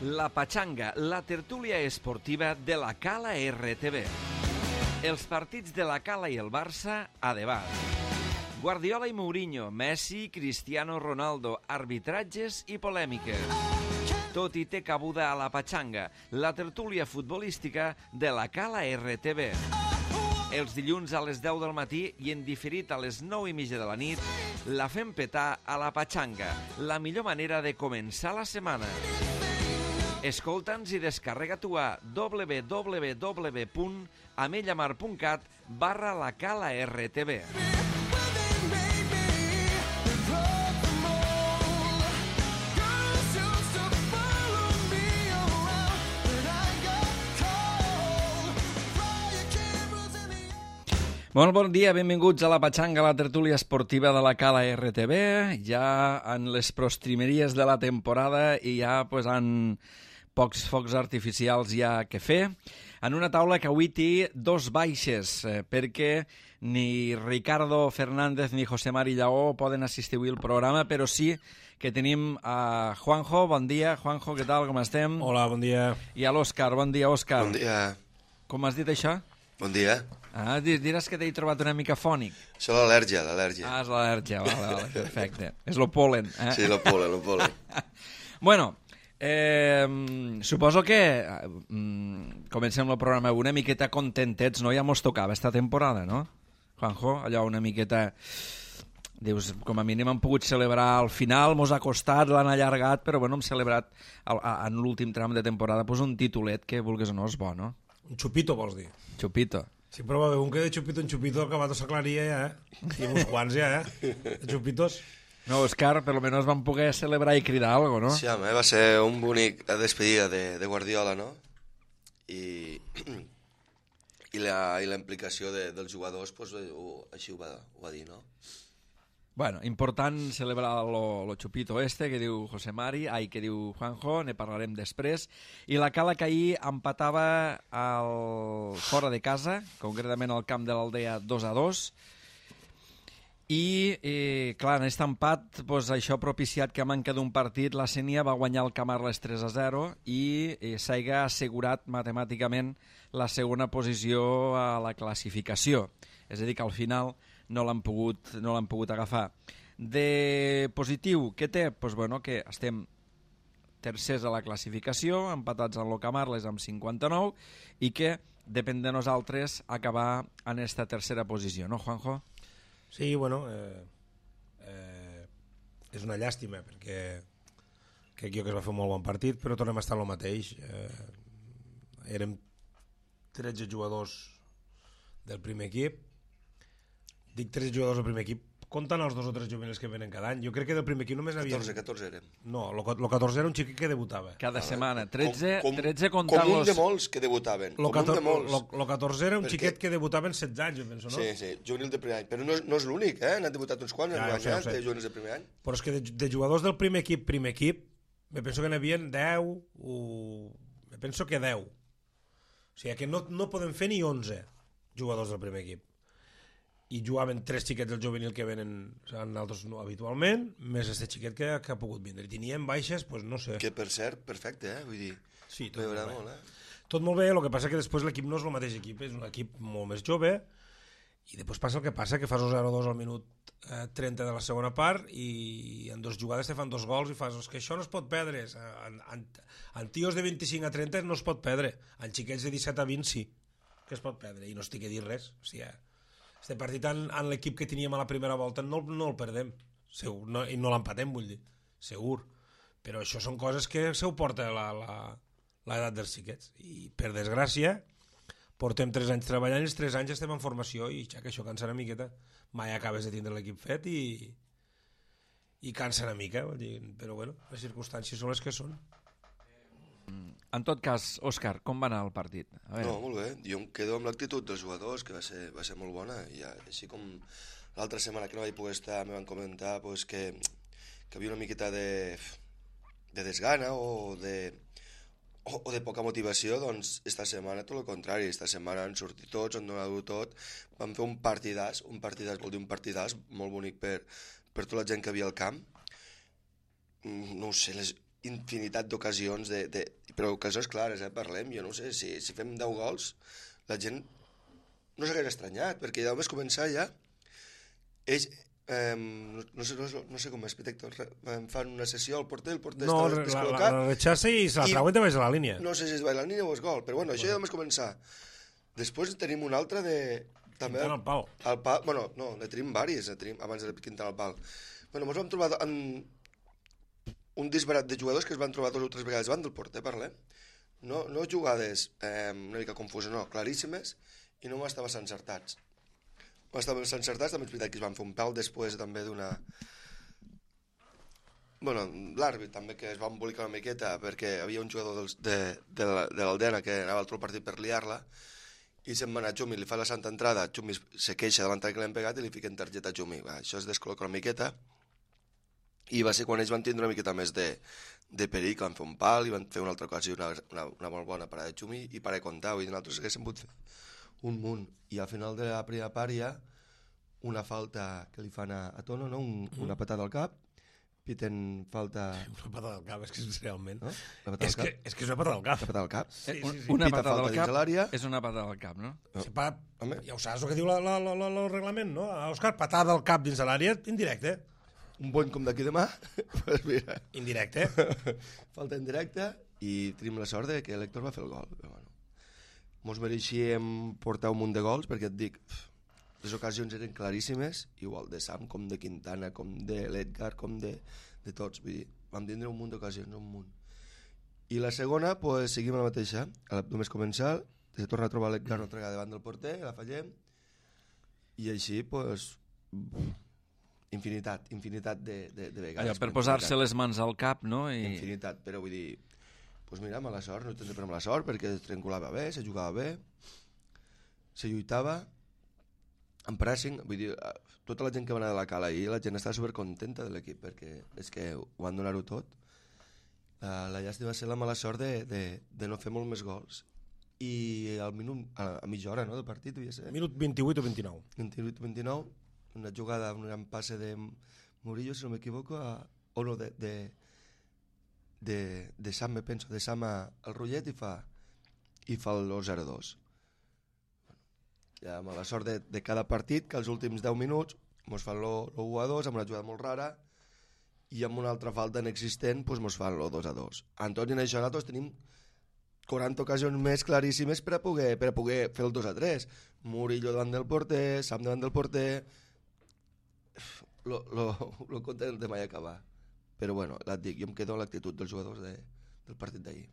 La Pachanga, la tertúlia esportiva de la Cala RTV. Els partits de la Cala i el Barça a debat. Guardiola i Mourinho, Messi, Cristiano Ronaldo, arbitratges i polèmiques. Tot hi té cabuda a la Pachanga, la tertúlia futbolística de la Cala RTV. Els dilluns a les 10 del matí i en diferit a les 9:30 de la nit, la fem petar a la Pachanga, la millor manera de començar la setmana. Escolta'ns i descarrega-t'ho a www.amellamar.cat/la Cala RTV. Molt bon dia, benvinguts a la Pachanga, la tertúlia esportiva de la Cala RTV, ja en les prostrimeries de la temporada i ja han pocs focs artificials ja que fer, en una taula que avui té dos baixes, perquè ni Ricardo Fernández ni José Mari Lleó poden assistir avui al programa, però sí que tenim a Juanjo. Bon dia, Juanjo, què tal, com estem? Hola, bon dia. I a l'Òscar. Bon dia, Òscar. Bon dia. Com has dit això? Bon dia. Ah, diràs que t'he trobat una mica fònic. Això l'al·lèrgia. Ah, és l'al·lèrgia, vale, perfecte. És lo polen, eh? Sí, lo polen. Bueno, suposo que comencem el programa una miqueta contentets, no? Ja mos tocava esta temporada, no? Juanjo, allò una miqueta... Dius, com a mínim hem pogut celebrar al final, mos ha costat, l'han allargat, però bueno, hem celebrat en l'últim tram de temporada un titulet que, vulguis o no, és bo, no? Un xupito, vols dir? Xupito. Sí, però va bé, un que de xupito en xupito ha acabat de s'aclaria ja, I uns quants ja, de xupitos. No, Òscar, per lo menos vam poder celebrar i cridar algo, no? Sí, home, va ser un bonic despedida de Guardiola, no? I la implicació dels jugadors, pues, així ho va dir, no? Bueno, important celebrar lo xupito que diu José Mari, que diu Juanjo, ne parlarem després. I la Cala que ahir empatava fora de casa, concretament al camp de l'Aldea 2-2. I, clar, en aquest empat, això ha propiciat que a manca d'un partit la Sénia va guanyar el Camarles 3-0 i s'haiga assegurat matemàticament la segona posició a la classificació. És a dir, que al final no l'han pogut agafar. De positiu, què té? Doncs bueno, que estem tercers a la classificació, empatats amb el Camarles amb 59, i que depèn de nosaltres acabar en esta tercera posició, no, Juanjo? Sí, bueno, és una llàstima, perquè crec jo que es va fer un molt bon partit, però tornem a estar el mateix. Érem 13 jugadors del primer equip. Dic 13 jugadors del primer equip, comptant els 2 o 3 juvenils que venen cada any. Jo crec que del primer equip només n'havia... 14 érem. No, el 14 era un xiquet que debutava. Cada setmana. 13 comptant-los... Com un de molts que debutaven. El 14 era un xiquet que debutava en 16 anys, jo penso, no? Sí, juvenil de primer any. Però no és l'únic, n'han debutat uns quants, de juvenils de primer any. Però és que de jugadors del primer equip, me penso que n'havia 10, me penso que 10. O sigui que no podem fer ni 11 jugadors del primer equip. I jugaven 3 xiquets del juvenil que venen altres habitualment, més este xiquet que ha pogut vindre. I teníem baixes, doncs no sé. Que per cert, perfecte, vull dir, sí, tot molt bé. Tot molt bé, el que passa que després l'equip no és el mateix equip, és un equip molt més jove, i després passa el que passa, que fas un 0-2 al minut 30 de la segona part, i en 2 jugades te fan 2 gols, i fas, que això no es pot perdre. En tios de 25 a 30 no es pot perdre, en xiquets de 17 a 20 sí que es pot perdre, i no estic a dir res. O sigui, este partit en l'equip que teníem a la primera volta no el perdem, segur, no, i no l'empatem, vull dir, segur. Però això són coses que se ho porta l'edat dels xiquets. I per desgràcia portem 3 anys treballant i els 3 anys estem en formació i que això cansa una miqueta. Mai acabes de tindre l'equip fet i cansa una mica, vull dir, però bueno, les circumstàncies són les que són. En tot cas, Òscar, com va anar el partit? No, molt bé. Jo em quedo amb l'actitud dels jugadors, que va ser molt bona. I així com l'altra setmana que no vaig poder estar, me van comentar que havia una miqueta de desgana o de poca motivació, doncs esta setmana tot el contrari. Esta setmana han sortit tots, han donat tot. Vam fer un partidàs vol dir un partidàs molt bonic per tota la gent que havia al camp. No ho sé, infinitat d'ocasions, però ocasions clares, parlem. Jo no sé, si fem 10 gols, la gent no s'hagués estranyat, perquè ja només començar ja, ells, no sé com és, fan una sessió al porter, el porter està descol·locat. No, la rechaça i se la trauen de baix de la línia. No sé si és baix de la línia o és gol, però bueno, això ja només començar. Després tenim una altra de... També Quintant al pal. Bueno, no, ne tenim diverses, abans de quintant al pal. Bueno, ens vam trobar un disbarat de jugadors que es van trobar 2 o 3 vegades davant del porter, parlem. No jugades una mica confuses, no, claríssimes, i no estaven encertats. No estaven encertats, també és veritat que es van fer un pèl després també d'una... Bueno, l'àrbit també, que es va embolicar una miqueta perquè havia un jugador de l'Aldena que anava al partit per liar-la i se'n va anar a Xumi, li fa la santa entrada, Xumi se queixa de l'entrada que l'hem pegat i li fiquen targeta a Xumi. Això es descol·loca una miqueta i va ser quan ells van tindre una miqueta més de perill, van fer un pal i van fer una altra ocasió, una molt bona parada de Xumi i para de comptar, vull dir, nosaltres haguéssim pogut fer un munt. I al final de la primera part hi ha una falta que li fan a Tono, no? Una patada al cap, piten falta... Una patada al cap, és que és realment... No? És que és una patada al cap. Una patada al cap. Sí. Una Pita patada falta al dins cap l'àrea. és una patada al cap, no? Ja ho saps el que diu el reglament, no? Òscar, patada al cap dins de l'àrea, indirecte. Un bony com d'aquí demà, pues mira. Indirecte. Falta indirecta i tenim la sort de que l'Héctor va fer el gol. Però, bueno, mos mereixíem portar un munt de gols perquè et dic, les ocasions eren claríssimes, igual de Sam com de Quintana, com de l'Edgar, com de tots. Vull dir, vam tindre un munt d'ocasions, un munt. I la segona, pues, seguim la mateixa. Només començar, se torna a trobar l'Edgar una altra vegada davant del porter, la fallem, i així, pues, infinitat de vegades. Allò, per posar-se les mans al cap, no? Infinitat, però vull dir, pues mira, mala sort, no tindré per mala sort, perquè es triangulava bé, se jugava bé, se lluitava, en pressing, vull dir, tota la gent que va anar de la Cala ahir, la gent estava supercontenta de l'equip, perquè és que ho van donar-ho tot. La llàstima va ser la mala sort de no fer molt més gols. I al minut, a mitja hora, no?, del partit, devia ser. Minut 28 o 29. 28 o 29, una jugada, un gran passe de Murillo, si no m'equivoco, o no, de Sam, me penso, de Sam al Rullet i fa el 0-2. Ja amb la sort de cada partit, que els últims 10 minuts mos fan l'1-2 amb una jugada molt rara i amb una altra falta inexistent pues mos fan el 2-2. Antoni, en això nosaltres tenim 40 ocasions més claríssimes per a poder fer el 2-3. Murillo davant del porter, Sam davant del porter... Lo content de mai acabar. Però bueno, et dic, jo em quedo amb l'actitud dels jugadors del partit d'ahir.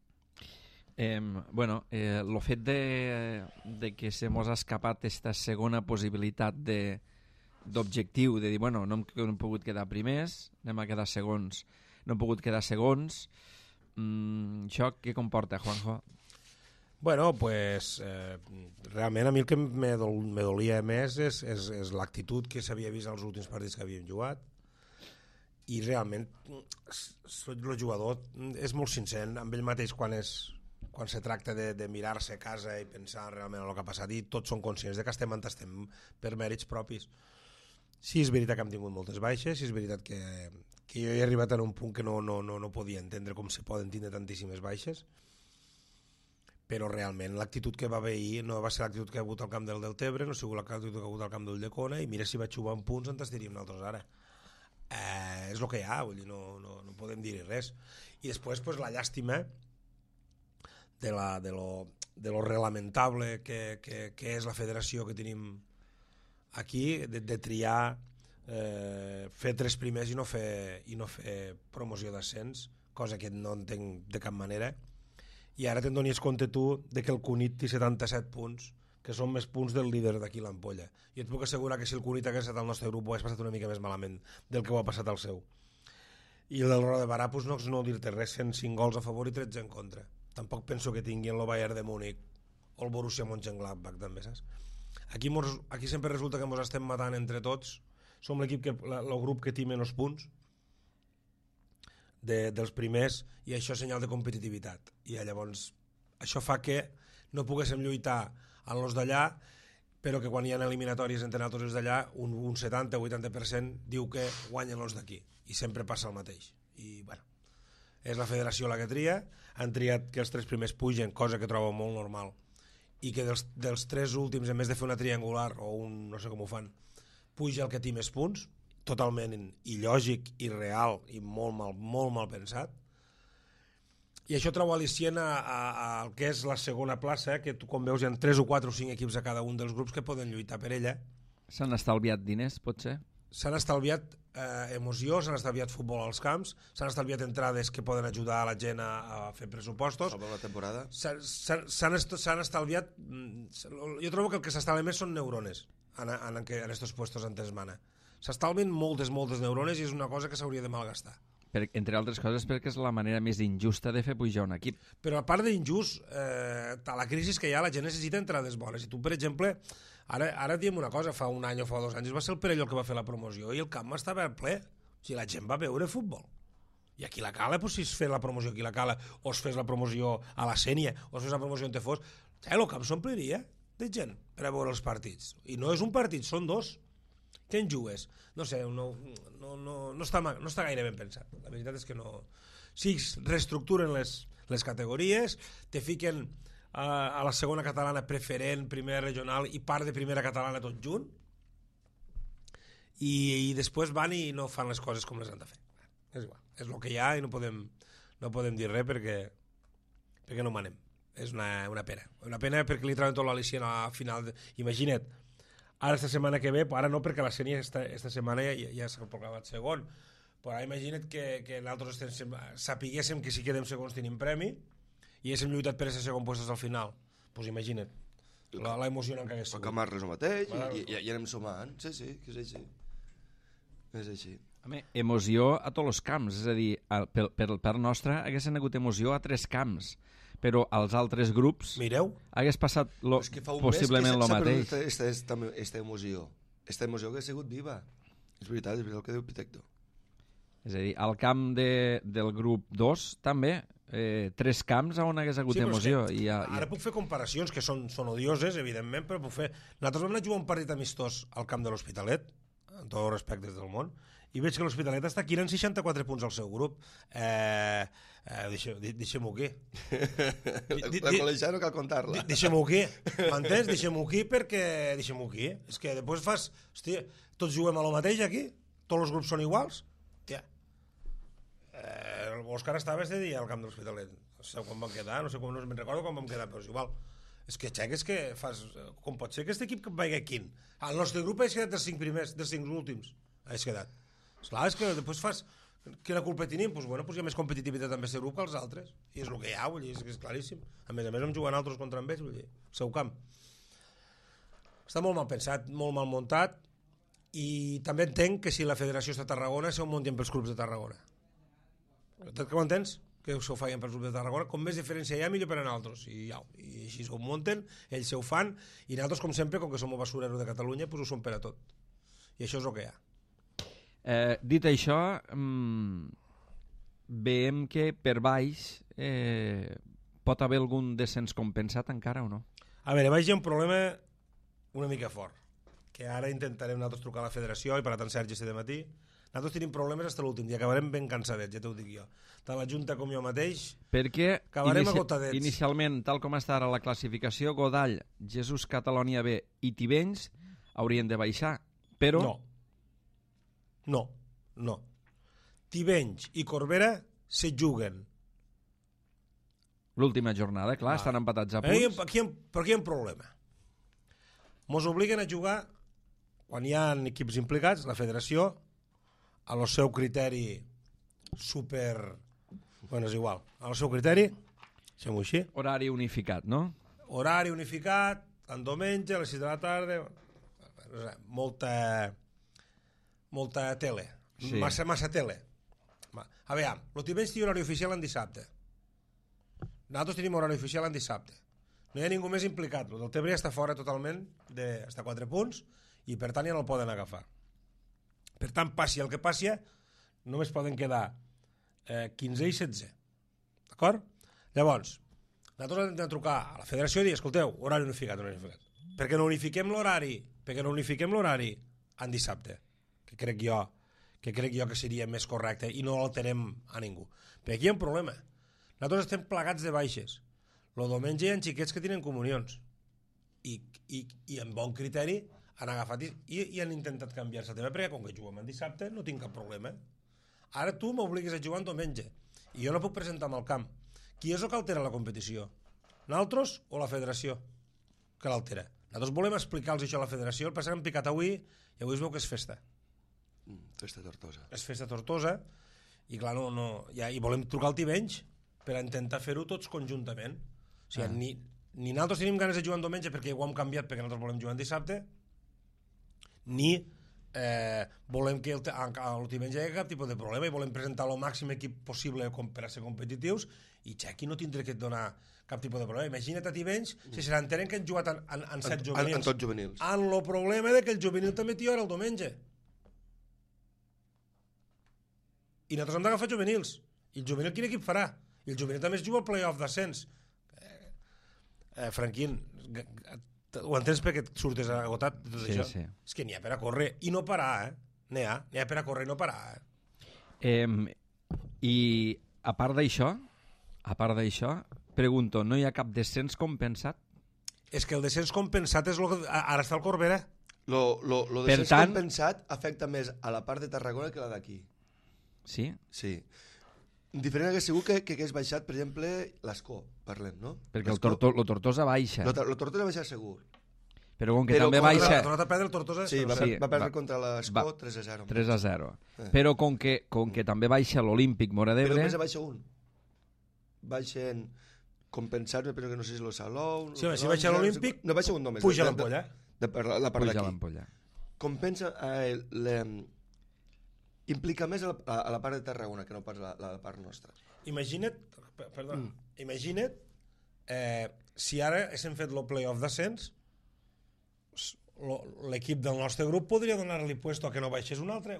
El fet de que se mos ha escapat esta segona possibilitat d'objectiu, de dir, bueno, no hem pogut quedar primers, anem a quedar segons, no hem pogut quedar segons, això què comporta, Juanjo? Bueno, pues realment a mi el que me dolia més és l'actitud que s'havia vist als últims partits que havíem jugat, i realment el jugador és molt sincer amb ell mateix quan se tracta de mirar-se a casa i pensar realment en el que ha passat, i tots són conscients de que estem on estem per mèrits propis. Sí, és veritat que hem tingut moltes baixes, sí, és veritat que jo he arribat a un punt que no podia entendre com se poden tindre tantíssimes baixes, però realment l'actitud que va haver ahir no va ser l'actitud que ha hagut al camp del Deltebre, no ha sigut l'actitud que ha hagut al camp del Llecona, i mira si vaig jugar en punts on estaríem nosaltres ara. És el que hi ha, vull dir, no podem dir-hi res. I després pues, la llàstima de lo reglamentable que és la federació que tenim aquí, de triar fer 3 primers i no fer promoció d'ascens, cosa que no entenc de cap manera. I ara te'n donies compte tu de que el Cunit té 77 punts, que són més punts del líder d'aquí l'Ampolla. I et puc assegurar que si el Cunit hagués estat al nostre grup ho hagués passat una mica més malament del que ho ha passat al seu. I el del Roda de Barà, pues, no dir-te res, 105 gols a favor i 13 en contra. Tampoc penso que tinguin el Bayern de Múnich o el Borussia Mönchengladbach, també, saps? Aquí sempre resulta que ens estem matant entre tots. Som l'equip, el grup que té menys punts dels primers, i això és senyal de competitivitat. I llavors això fa que no poguéssim lluitar amb els d'allà, però que quan hi ha eliminatòries entre nosaltres els d'allà, un 70 o 80% diu que guanyen els d'aquí, i sempre passa el mateix. I bueno, és la federació la que tria, han triat que els 3 primers pugen, cosa que trobo molt normal, i que dels 3 últims, en més de fer una triangular o un, no sé com ho fan, puja el que té més punts, totalment il·lògic, irreal i molt mal pensat. I això trobo al·licient al que és la segona plaça, que tu, com veus, hi ha 3 o 4 o 5 equips a cada un dels grups que poden lluitar per ella. S'han estalviat diners, potser? S'han estalviat emoció, s'han estalviat futbol als camps, s'han estalviat entrades que poden ajudar a la gent a fer pressupostos. Salvar la temporada. S'han estalviat... Jo trobo que el que s'estalvia més són neurones en estos puestos antes mana. S'estalvien moltes neurones i és una cosa que s'hauria de malgastar. Entre altres coses perquè és la manera més injusta de fer pujar un equip. Però a part d'injust, la crisi que hi ha, la gent necessita entrades bones. I tu, per exemple, ara diem una cosa, fa un any o fa 2 anys va ser el Perelló que va fer la promoció i el camp estava ple. O sigui, la gent va veure futbol. I aquí la Cala, si es fes la promoció aquí la Cala, o es fes la promoció a la Sénia, o es fes la promoció on te fos, el camp s'ompliria de gent per a veure els partits. I no és un partit, són 2. Què en jugues? No sé, no està gaire ben pensat. La veritat és que no... Sí, reestructuren les categories, te fiquen a la segona catalana preferent, primera regional i part de primera catalana tot junt, i després van i no fan les coses com les han de fer. És igual, és el que hi ha i no podem dir res perquè no manem. És una pena. Una pena perquè li trauen tot l'al·licient a final. Imagina't, ara esta setmana que ve, ara no perquè la Sénia esta setmana ja s'ha proclamat segon, però imagina't que nosaltres sapiguéssim que si quedem segons tenim premi i haguéssim lluitat per a ser segon puestos al final. Doncs imagina't la emocionant que hagués sigut. El Camarles el mateix i anem sumant. Sí, que és així. És així. Emoció a tots els camps, és a dir, per part nostra haguessin hagut emoció a 3 camps, però als altres grups hagués passat possiblement el mateix. Esta emoció que ha sigut viva. És veritat el que diu Pitecto. És a dir, al camp del grup 2 també, 3 camps on hagués hagut emoció. Ara puc fer comparacions que són odioses, evidentment, però puc fer... Nosaltres vam anar a jugar un partit amistós al camp de l'Hospitalet, amb tots els respectes del món, i veig que l'Hospitalet està aquí en 64 punts al seu grup. Deixem-ho aquí. La col·legià no cal contar-la. Deixem-ho aquí, m'entens? Deixem-ho aquí perquè... Deixem-ho aquí. És que després fas... Hòstia, tots juguem a lo mateix aquí? Tots els grups són iguals? Hòstia. Òscar estava este dia al camp de l'Hospitalet. No sé quan vam quedar, no me'n recordo quan vam quedar, però és igual. És que xeques que fas... Com pot ser que aquest equip vagi aquí? El nostre grup ha quedat dels 5 primers, dels 5 últims. Ha quedat. Esclar, és que després fas... Quina culpa tenim? Doncs bueno, hi ha més competitivitat amb aquest grup que els altres. I és el que hi ha, vull dir, és claríssim. A més vam jugar altres contra ells, vull dir, el seu camp. Està molt mal pensat, molt mal muntat, i també entenc que si la federació està a Tarragona, s'ho muntin pels clubs de Tarragona. Tot que ho entens? Que s'ho feien pels grups de Tarragona. Com més diferència hi ha, millor per a nosaltres. I així s'ho munten, ells s'ho fan, i nosaltres, com sempre, com que som el basurero de Catalunya, doncs ho som per a tot. I això és el que hi ha. Dit això, veiem que per baix pot haver algun descens compensat encara o no? A veure, baix hi ha un problema una mica fort, que ara intentarem nosaltres trucar a la federació, i per tant Sergi este de matí. Nosaltres tenim problemes fins a l'últim i acabarem ben cansadets, ja t'ho dic jo. Tant la Junta com jo mateix, perquè acabarem agotadets. Inicialment, tal com està ara la classificació, Godall, Jesús, Catalònia B i Tivenys haurien de baixar, però... No. Tivenys i Corbera se juguen. L'última jornada, clar, estan empatats a punts. Però aquí hi ha un problema. Mos obliguen a jugar, quan hi ha equips implicats, la federació, a lo seu criteri super... Bueno, és igual. A lo seu criteri, deixem-ho així. Horari unificat, no? Horari unificat, en diumenge, a les 6 de la tarda... Molta tele, sí. Massa tele. A veure, el Tivenys té horari oficial en dissabte. Nosaltres tenim horari oficial en dissabte. No hi ha ningú més implicat. El del Tebre està fora totalment, està a 4 punts, i per tant ja no el poden agafar. Per tant, passi el que passi, només poden quedar 15 i 16. D'acord? Llavors, nosaltres hem de trucar a la federació i dir, escolteu, horari unificat. Perquè no unifiquem l'horari en dissabte, que crec jo que crec jo que seria més correcte, i no alterem a ningú. Però aquí hi ha un problema. Nosaltres estem plagats de baixes. El diumenge hi ha xiquets que tenen comunions i amb bon criteri han agafat i han intentat canviar-se el tema, perquè com que juguem en dissabte no tinc cap problema. Ara tu m'obligues a jugar en diumenge i jo no puc presentar al camp. Qui és el que altera la competició? Nosaltres o la federació que l'altera? Nosaltres volem explicar-los això a la federació, el que passa que han picat avui i avui es veu que és festa. Festa Tortosa. És festa Tortosa i clar, i volem trucar al Tivenys per a intentar fer-ho tots conjuntament. O sigui, ni nosaltres tenim ganes de jugar en diumenge perquè ho hem canviat perquè nosaltres volem jugar en dissabte, ni volem que el Tivenys hi hagi cap tipus de problema i volem presentar el màxim equip possible per a ser competitius i Txequi no tindrà que et donar cap tipus de problema. Imagina't a Tivenys si se n'entenen que han jugat en 7 juvenils. En tots juvenils. En el problema de que el juvenil també t'hi hora el diumenge. I nosaltres hem d'agafar juvenils. I el juvenil quin equip farà? I el juvenil també es juga al play-off d'ascens. Franquín, ho entens perquè et surtes agotat de tot això? Sí. És que n'hi ha per a córrer i no parar, N'hi ha per a córrer i no parar, I a part d'això, pregunto, no hi ha cap descens compensat? És que el descens compensat és el que ara està al Corbera. Lo descens compensat afecta més a la part de Tarragona que la d'aquí. Sí? Sí. Diferent hagués sigut que hagués baixat, per exemple, l'Escó, parlem, no? Perquè el Tortosa baixa. El Tortosa baixa segur. Però com que també baixa... Ha tornat a perdre el Tortosa. Sí, va perdre contra l'Escó 3-0. 3-0. Però com que també baixa l'Olímpic Móra d'Ebre... Però només baixa un. Baixen compensats, però que no sé si el Salou... Sí, si baixa l'Olímpic, no baixa un només. puja l'ampolla. La part Puja d'aquí. l'ampolla. Compensa... Implica més a la part de Tarragona que no pas a la part nostra. Imagina't si ara haguéssim fet el play-off d'ascens, l'equip del nostre grup podria donar-li puesto a que no baixés un altre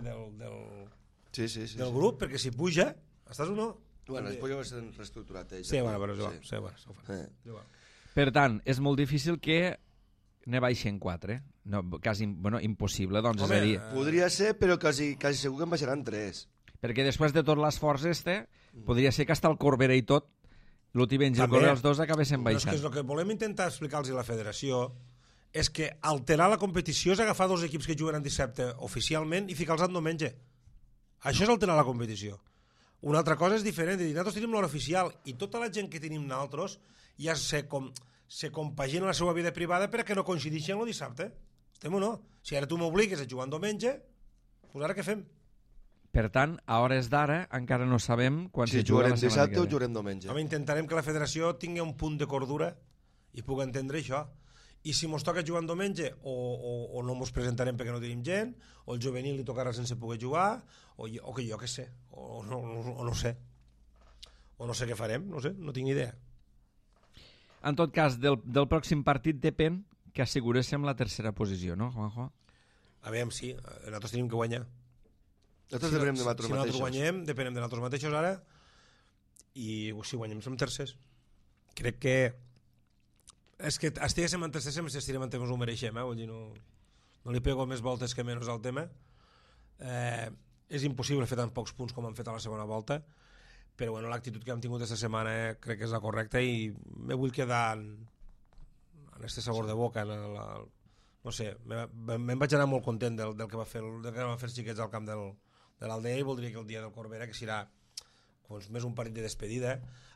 del grup, perquè si puja, estàs o no? Bueno, després ja va ser reestructurat. Sí, bueno, però és igual. Per tant, és molt difícil que ne baixen 4, no, quasi impossible, doncs. Home, és a dir, podria ser, però quasi segur que en baixaran 3. perquè després de tot l'esforç podria ser que hasta el Corbera i tot, l'Otivenys i el Corbera, els dos acabessin baixant. És que el que volem intentar explicar-los a la federació és que alterar la competició és agafar 2 equips que juguen en dissabte oficialment i ficar-los en diumenge. Això és alterar la competició. Una altra cosa és diferent, nosaltres tenim l'hora oficial i tota la gent que tenim nosaltres ja se compagina la seva vida privada perquè no coincideixi amb el dissabte. Estem o no? Si ara tu m'obligues a jugar en diumenge, doncs ara què fem? Per tant, a hores d'ara encara no sabem quan si se jugarà la setmana dissabte que ve. o jugarem diumenge. Home, intentarem que la federació tingui un punt de cordura i pugui entendre això. I si mos toca jugar en diumenge o no mos presentarem perquè no tenim gent, o el juvenil li tocarà sense poder jugar, o que jo què sé, o no sé. O no sé què farem, no sé, no tinc idea. En tot cas, del pròxim partit depèn que asseguréssim la tercera posició, no, Juanjo? A veure, sí, nosaltres tenim que guanyar. Nosaltres depenem de nosaltres mateixos. Si nosaltres guanyem, depenem de nosaltres mateixos ara, i si guanyem som tercers. Crec que és que estiguéssim en tercers, si estirem en temps ho mereixem, vull dir, no li pego més voltes que menys al tema. És impossible fer tan pocs punts com han fet a la segona volta, però bueno, l'actitud que hem tingut aquesta setmana crec que és la correcta i me vull quedar en este sabor de boca, no sé, me'n vaig anar molt content del que van fer els xiquets al camp de l'Aldea i voldria que el dia del Corbera, que serà doncs, més un partit de despedida,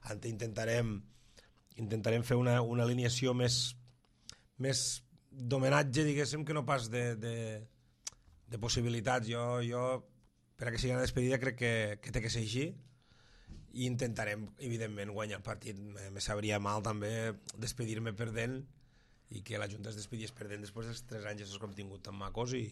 intentarem fer una alineació més d'homenatge, diguéssim, que no pas de possibilitats. Jo per a que sigui una despedida crec que té que ser així i intentarem, evidentment, guanyar el partit. Me sabria mal també despedir-me perdent i que la Junta es despedís perdent després dels 3 anys que hem tingut tan macos i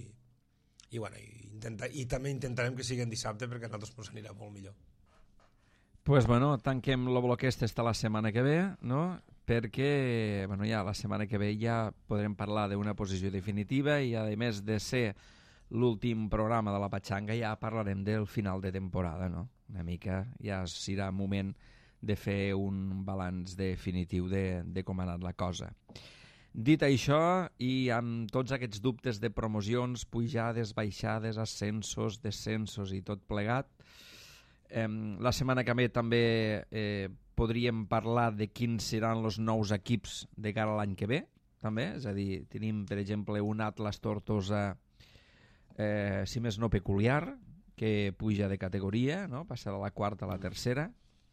també intentarem que sigui en dissabte perquè a nosaltres ens anirà molt millor. Pues bueno, tanquem el bloc hasta la setmana que ve, no? Perquè ja la setmana que ve ja podrem parlar d'una posició definitiva i a més de ser l'últim programa de la Patxanga ja parlarem del final de temporada, no? Una mica ja serà moment de fer un balanç definitiu de com ha anat la cosa. Dit això, i amb tots aquests dubtes de promocions, pujades, baixades, ascensos, descensos i tot plegat, la setmana que ve també podríem parlar de quins seran els nous equips de cara a l'any que ve, també, és a dir, tenim, per exemple, un Atlas Tortosa, si més no peculiar, que puja de categoria, no? Passarà a la quarta, a la tercera,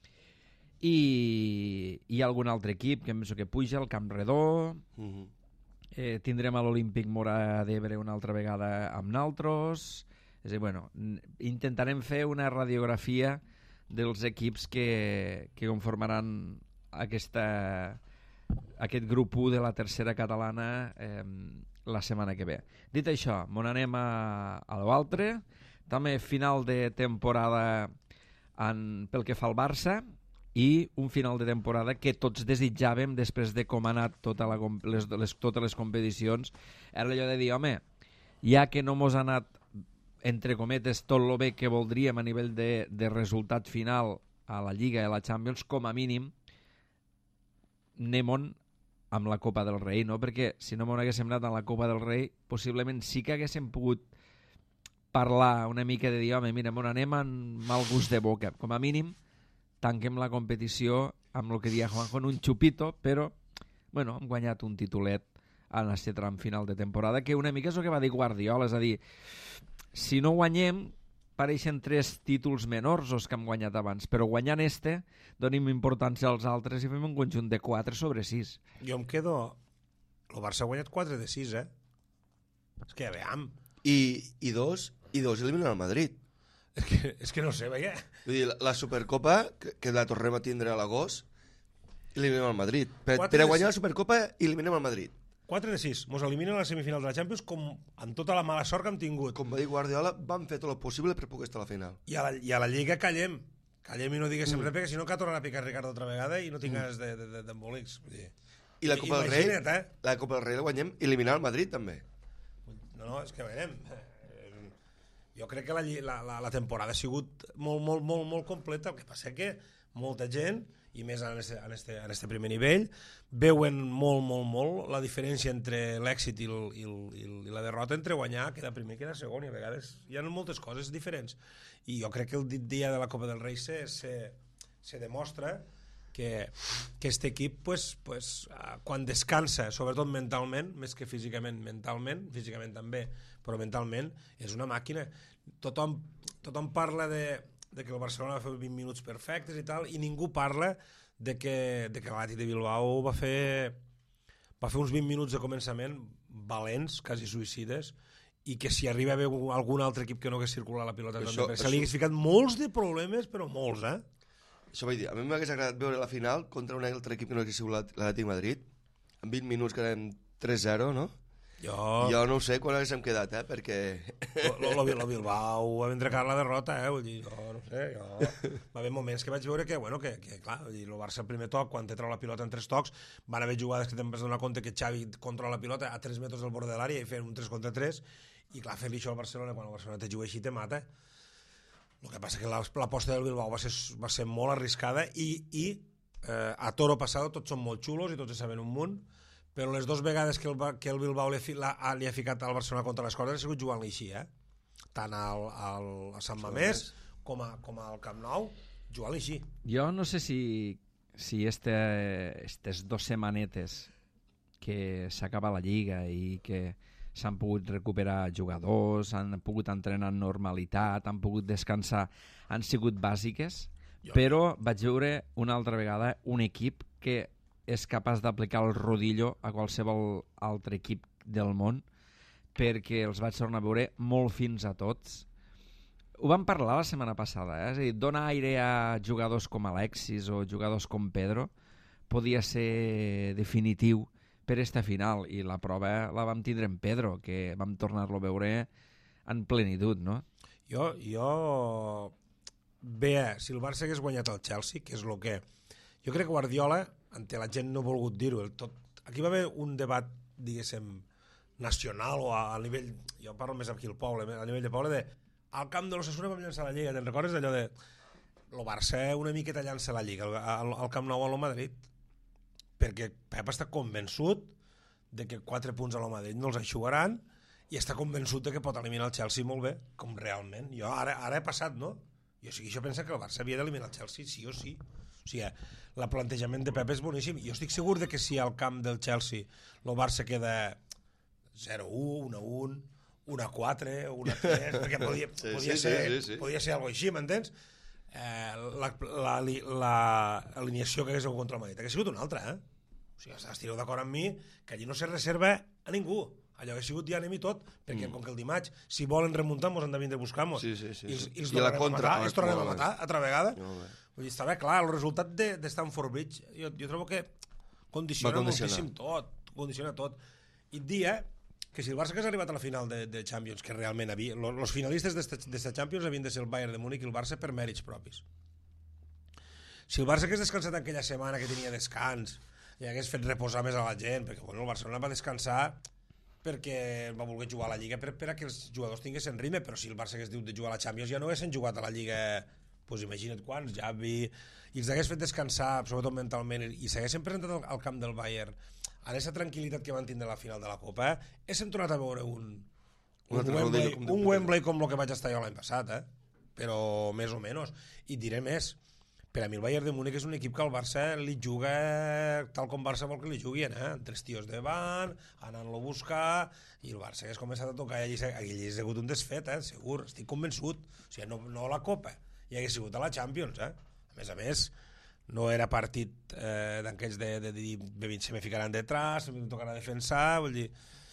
i hi ha algun altre equip que em penso que puja, el Camp Redó, tindrem a l'Olímpic Móra d'Ebre una altra vegada amb naltros, és a dir, bueno, intentarem fer una radiografia dels equips que conformaran aquest grup 1 de la tercera catalana la setmana que ve. Dit això, m'on anem a l'altre, també final de temporada pel que fa al Barça, i un final de temporada que tots desitjàvem després de com ha anat totes les competicions. Era allò de dir, home, ja que no mos ha anat, entre cometes, tot el bé que voldríem a nivell de resultat final a la Lliga i a la Champions, com a mínim anem amb la Copa del Rei, no? Perquè si no haguéssim anat a la Copa del Rei, possiblement sí que haguéssim pogut parlar una mica de dir, home, mira, anem amb mal gust de boca. Com a mínim tanquem la competició amb el que dia Juanjo en un xupito, però bueno, hem guanyat un titulet en aquest tram final de temporada, que una mica és el que va dir Guardiola, és a dir, si no guanyem, pareixen 3 títols menors els que hem guanyat abans, però guanyant donem importància als altres i fem un conjunt de 4 sobre 6. Jo em quedo... El Barça ha guanyat 4 de 6, És que ja veiem. I dos eliminen el Madrid. És que no sé, veia. Vull dir, la Supercopa, que la tornem a tindre a l'agost, eliminem el Madrid. Per a guanyar la Supercopa, eliminem el Madrid. 4 de 6. Mos eliminen a la semifinal de la Champions amb tota la mala sort que hem tingut. Com va dir Guardiola, vam fer tot el possible per poder estar a la final. I a la Lliga callem. Callem i no diguéssim res, perquè si no que tornarà a picar Ricardo altra vegada i no tinc ganes d'embolics. I la Copa del Rei, la Copa del Rei la guanyem eliminant el Madrid, també. No, és que veiem... Jo crec que la temporada ha sigut molt completa. El que passa que molta gent, i més en este primer nivell, veuen molt la diferència entre l'èxit i la derrota, entre guanyar, quedar primer i quedar segon, i a vegades hi ha moltes coses diferents. I jo crec que el dia de la Copa del Rei se demostra que aquest equip, quan descansa, sobretot mentalment, més que físicament també, però mentalment, és una màquina. Tothom parla de que el Barcelona va fer 20 minuts perfectes i tal, i ningú parla de que l'Atlètic de Bilbao va fer uns 20 minuts de començament valents, quasi suïcides, i que si arriba a haver algun altre equip que no hagués circulat la pilota, se li hagués ficat molts de problemes, però molts, Això vaig dir, a mi m'hagués agradat veure la final contra un altre equip que no hagués sigut l'Atlètic Madrid, en 20 minuts quedem 3-0, no? Jo no ho sé quan haguéssim quedat, perquè... Lo Bilbao va entregar la derrota, vull dir, jo no sé, va haver moments que vaig veure que clar, el Barça al primer toc, quan te trau la pilota en 3 tocs, van haver jugades que te'n vas donar compte que Xavi controla la pilota a 3 metres del bord de l'àrea i feien un 3 contra 3, i clar, fer-li això al Barcelona, quan el Barcelona te juga així, te mata. El que passa que l'aposta del Bilbao va ser molt arriscada i a toro passado tots són molt xulos i tots saben un munt, però les 2 vegades que el Bilbao li ha ficat al Barcelona contra les cordes ha sigut jugant-li així, tant a Sant Mamés com al Camp Nou, jugant-li així. Jo no sé si estes 2 setmanetes que s'acaba la Lliga i que s'han pogut recuperar jugadors, han pogut entrenar en normalitat, han pogut descansar, han sigut bàsiques, però vaig veure una altra vegada un equip que és capaç d'aplicar el rodillo a qualsevol altre equip del món, perquè els vaig tornar a veure molt fins a tots. Ho vam parlar la setmana passada, és a dir, donar aire a jugadors com Alexis o jugadors com Pedro podia ser definitiu per esta final, i la prova la vam tindre en Pedro, que vam tornar-lo a veure en plenitud, no? Jo si el Barça hagués guanyat el Chelsea, que és el que... Jo crec que Guardiola, ante la gent no ha volgut dir-ho, aquí va haver un debat, diguéssim, nacional o a nivell, jo parlo més aquí al poble, a nivell de poble, al camp de l'Osasuna vam llançar la Lliga, te'n recordes d'allò de el Barça una miqueta llança la Lliga al Camp Nou a lo Madrid, perquè Pep està convençut de que 4 punts a lo Madrid no els aixugaran i està convençut de que pot eliminar el Chelsea molt bé, com realment. Jo ara he passat, no? Jo penso que el Barça havia d'eliminar el Chelsea sí o sí. O sigui, el plantejament de Pep és boníssim. Jo estic segur de que si al camp del Chelsea el Barça queda 0-1, 1-1, 1-4, 1-3, perquè podia ser alguna així, m'entens? L'alineació que hagués hagut contra el Madrid hagués sigut una altra, O sigui, estireu d'acord amb mi que allí no se reserva a ningú. Allò hagués sigut ja anem i tot, perquè com que el dimarts, si volen remuntar, ens han de vindre a buscar-nos. Sí. I els tornarem a matar altra vegada. Vull dir, està bé, clar, el resultat de Stamford Bridge, jo trobo que condiciona moltíssim tot. Condiciona tot. I et dia que si el Barça hagués arribat a la final de Champions, que realment havia... Els finalistes d'esta Champions havien de ser el Bayern de Múnich i el Barça per mèrits propis. Si el Barça hagués descansat aquella setmana que tenia descans i hagués fet reposar més a la gent, perquè el Barcelona va descansar perquè va voler jugar a la Lliga per a que els jugadors tinguessin ritme, però si el Barça hagués dit de jugar a la Champions ja no haguessin jugat a la Lliga, doncs imagina't quants, Javi, i els hagués fet descansar, sobretot mentalment, i s'haguessin presentat al camp del Bayern en aquesta tranquil·litat que van tindre a la final de la Copa, haguéssim tornat a veure un Wembley com el que vaig estar jo l'any passat, però més o menys. I et diré més, per a mi el Bayern de Múnich és un equip que al Barça li juga tal com Barça vol que li juguin, amb 3 tios davant, anant-lo a buscar, i el Barça hagués començat a tocar i allí hagués hagut un desfet, segur, estic convençut. O sigui, no a la Copa, i hagués sigut a la Champions, A més, no era partit d'aquells de dir se me ficaran detrás, me tocarà defensar, vull dir,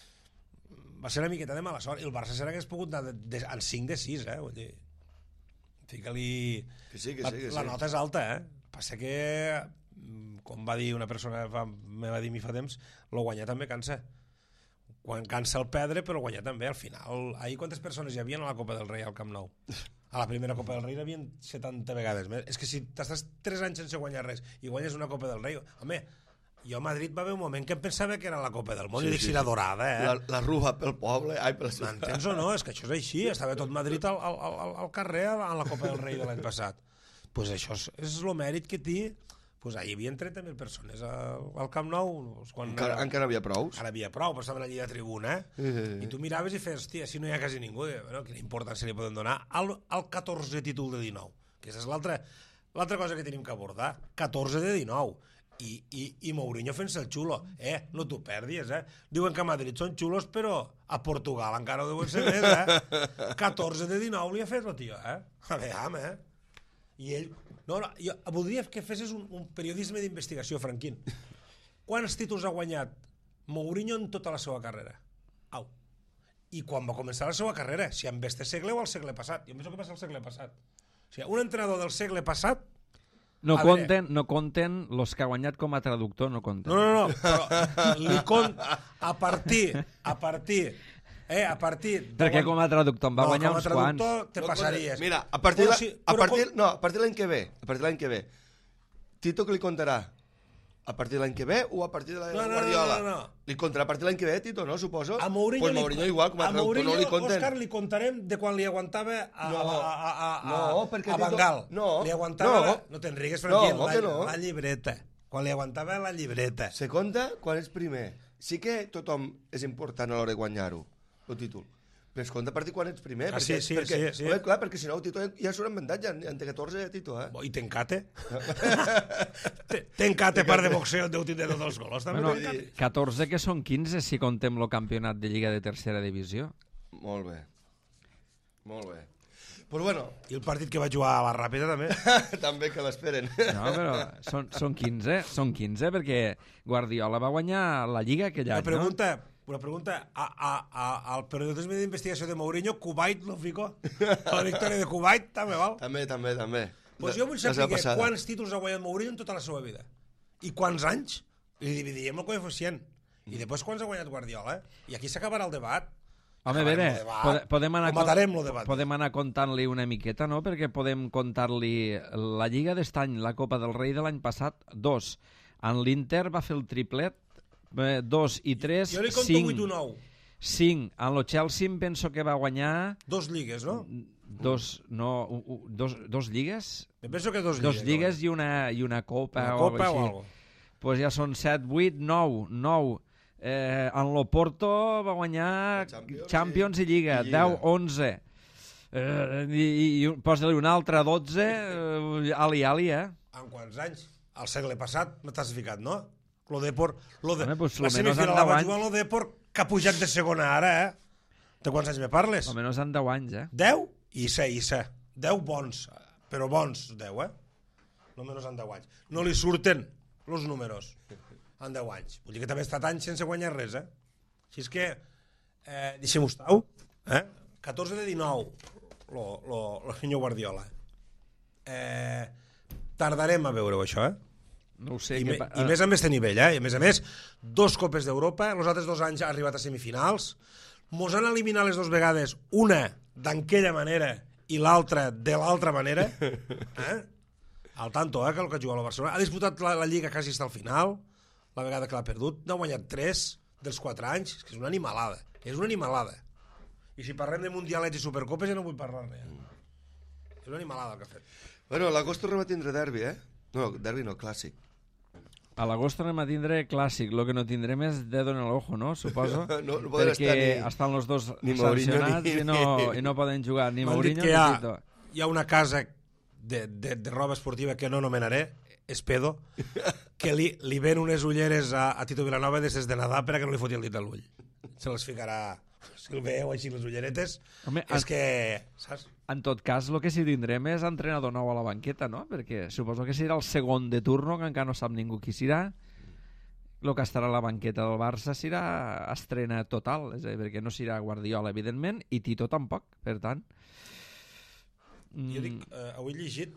va ser una miqueta de mala sort, i el Barça se n'hagués pogut anar en 5 de 6, vull dir, fica-li... La nota és alta, Passa que, com va dir una persona que me va dir fa temps, lo guanyar també cansa. Quan cansa el perdre, però guanyar també. Al final, ahir quantes persones hi havia a la Copa del Rei al Camp Nou? A la primera Copa del Rei hi havia 70 vegades més. És que si t'estàs 3 anys sense guanyar res i guanyes una Copa del Rei... Home, jo a Madrid va haver un moment que em pensava que era la Copa del Món, i dic, si la dorada, La ruba pel poble, m'entens o no? És que això és així, estava tot Madrid al carrer a la Copa del Rei de l'any passat. Pues això és el mèrit que té. Pues ahir hi havia 30.000 persones al Camp Nou. Encara havia prou? Encara havia prou, però estaven allí de tribuna, i tu miraves i feies, hòstia, si no hi ha quasi ningú, quina importància li poden donar al 14 títol de 19, que és l'altra cosa que tenim que abordar. 14 de 19. I Mourinho fent-se el xulo, no t'ho perdis, diuen que a Madrid són xulos, però a Portugal encara ho deuen ser més, 14 de 19 li ha fet el tio, a veure, i ell, jo voldria que fessis un periodisme d'investigació, Franquín. Quants títols ha guanyat Mourinho en tota la seva carrera? I quan va començar la seva carrera, si en este segle o al segle passat? Jo penso que va ser el segle passat. O sigui, un entrenador del segle passat no conten los que ha guanyat com a traductor, no conten. No, però li a partir perquè com a traductor em va guanyar uns quants. Com a traductor te passaries. Mira, a partir de l'any que ve, Tito que li contarà? A partir de l'any que ve o a partir de la Guardiola? No. Li contarà a partir de l'any que ve, Tito, no? Suposo. A Mourinho igual, com a traductor no li conten. Òscar, li contarem de quan li aguantava a Tito... Bengal. Li aguantava... No te'n rigues, Franquín, la llibreta. Quan li aguantava la llibreta. Se conta quan és primer. Sí que tothom és important a l'hora de guanyar-ho, el títol. Però es compta a partir quan ets primer. Sí. Clar, perquè si no, el Tito ja surt en avantatge, en 14 Tito, I t'encate? T'encate part de boxeo, deu tindre tots els gols, també. 14 que són 15 si contem el campionat de Lliga de tercera divisió. Molt bé. Pues bueno. I el partit que va jugar a la Ràpida, també. També, que l'esperen. No, però són 15 perquè Guardiola va guanyar la Lliga aquell any, no? Una pregunta, al periodisme d'investigació de Mourinho, Kuwait lo fico? La victòria de Kuwait també val? També. Pues jo vull saber quants títols ha guanyat Mourinho en tota la seva vida. I quants anys? Li dividiríem el coeficient. I després quants ha guanyat Guardiola? I aquí s'acabarà el debat. Home, a veure, podem anar contant-li una miqueta, no? Perquè podem contar-li la Lliga d'estany, la Copa del Rei de l'any passat, 2. En l'Inter va fer el triplet, 2 i 3, 5. Jo li conto 8 o 9. 5. En el Chelsea em penso que va guanyar... 2 lligues, no? 2 lligues? Em penso que 2 lligues. 2 lligues i una copa. Una copa o alguna cosa. Pues ja són 7, 8, 9. En l'Oporto va guanyar Champions i Lliga, 10-11. I posa-li un altre 12, ali, En quants anys? Al segle passat no t'has ficat, no? Lo Depor, pues, la semifinal va jugar lo Depor, que ha pujat de segona ara, De quants anys me parles? Almenys en 10 anys, 10? I 10 bons, però bons 10, Almenys en 10 anys. No li surten els números en 10 anys. Vull dir que també ha estat anys sense guanyar res, Així és que, deixem-ho estar, 14 de 19, lo senyor Guardiola. Tardarem a veure-ho, això, No ho sé. I més amb este nivell, I a més, 2 Copes d'Europa, els altres 2 anys ha arribat a semifinals, mos han eliminat les 2 vegades, una d'aquella manera i l'altra de l'altra manera, Al tanto, que el que juga a la Barcelona. Ha disputat la Lliga quasi fins al final, la vegada que l'ha perdut. N'ha guanyat 3 dels 4 anys. És que és una animalada. I si parlem de mundialets i supercopes ja no vull parlar-ne. És una animalada el que ha fet. Bueno, a l'agost tornem a tindre derbi, No, derbi no, clàssic. A l'agost anem a tindre clàssic, el que no tindrem és dedo en l'ojo, no? Suposo. No poden estar perquè estan els dos sancionats i no poden jugar ni Mourinho ni Tito. Hi ha una casa de roba esportiva que no nomenaré, Espedo, que li ven unes ulleres a Tito Vilanova des de Nadal perquè no li foti el dit a l'ull. Se les ficarà, si el veieu així les ulleretes. Home, és que, saps? En tot cas, el que sí tindrem és entrenador nou a la banqueta, no? Perquè suposo que serà el segon de turno, que encara no sap ningú qui serà. El que estarà a la banqueta del Barça serà estrena total, és a dir, perquè no serà Guardiola, evidentment, i Tito tampoc, per tant. Jo dic, avui he llegit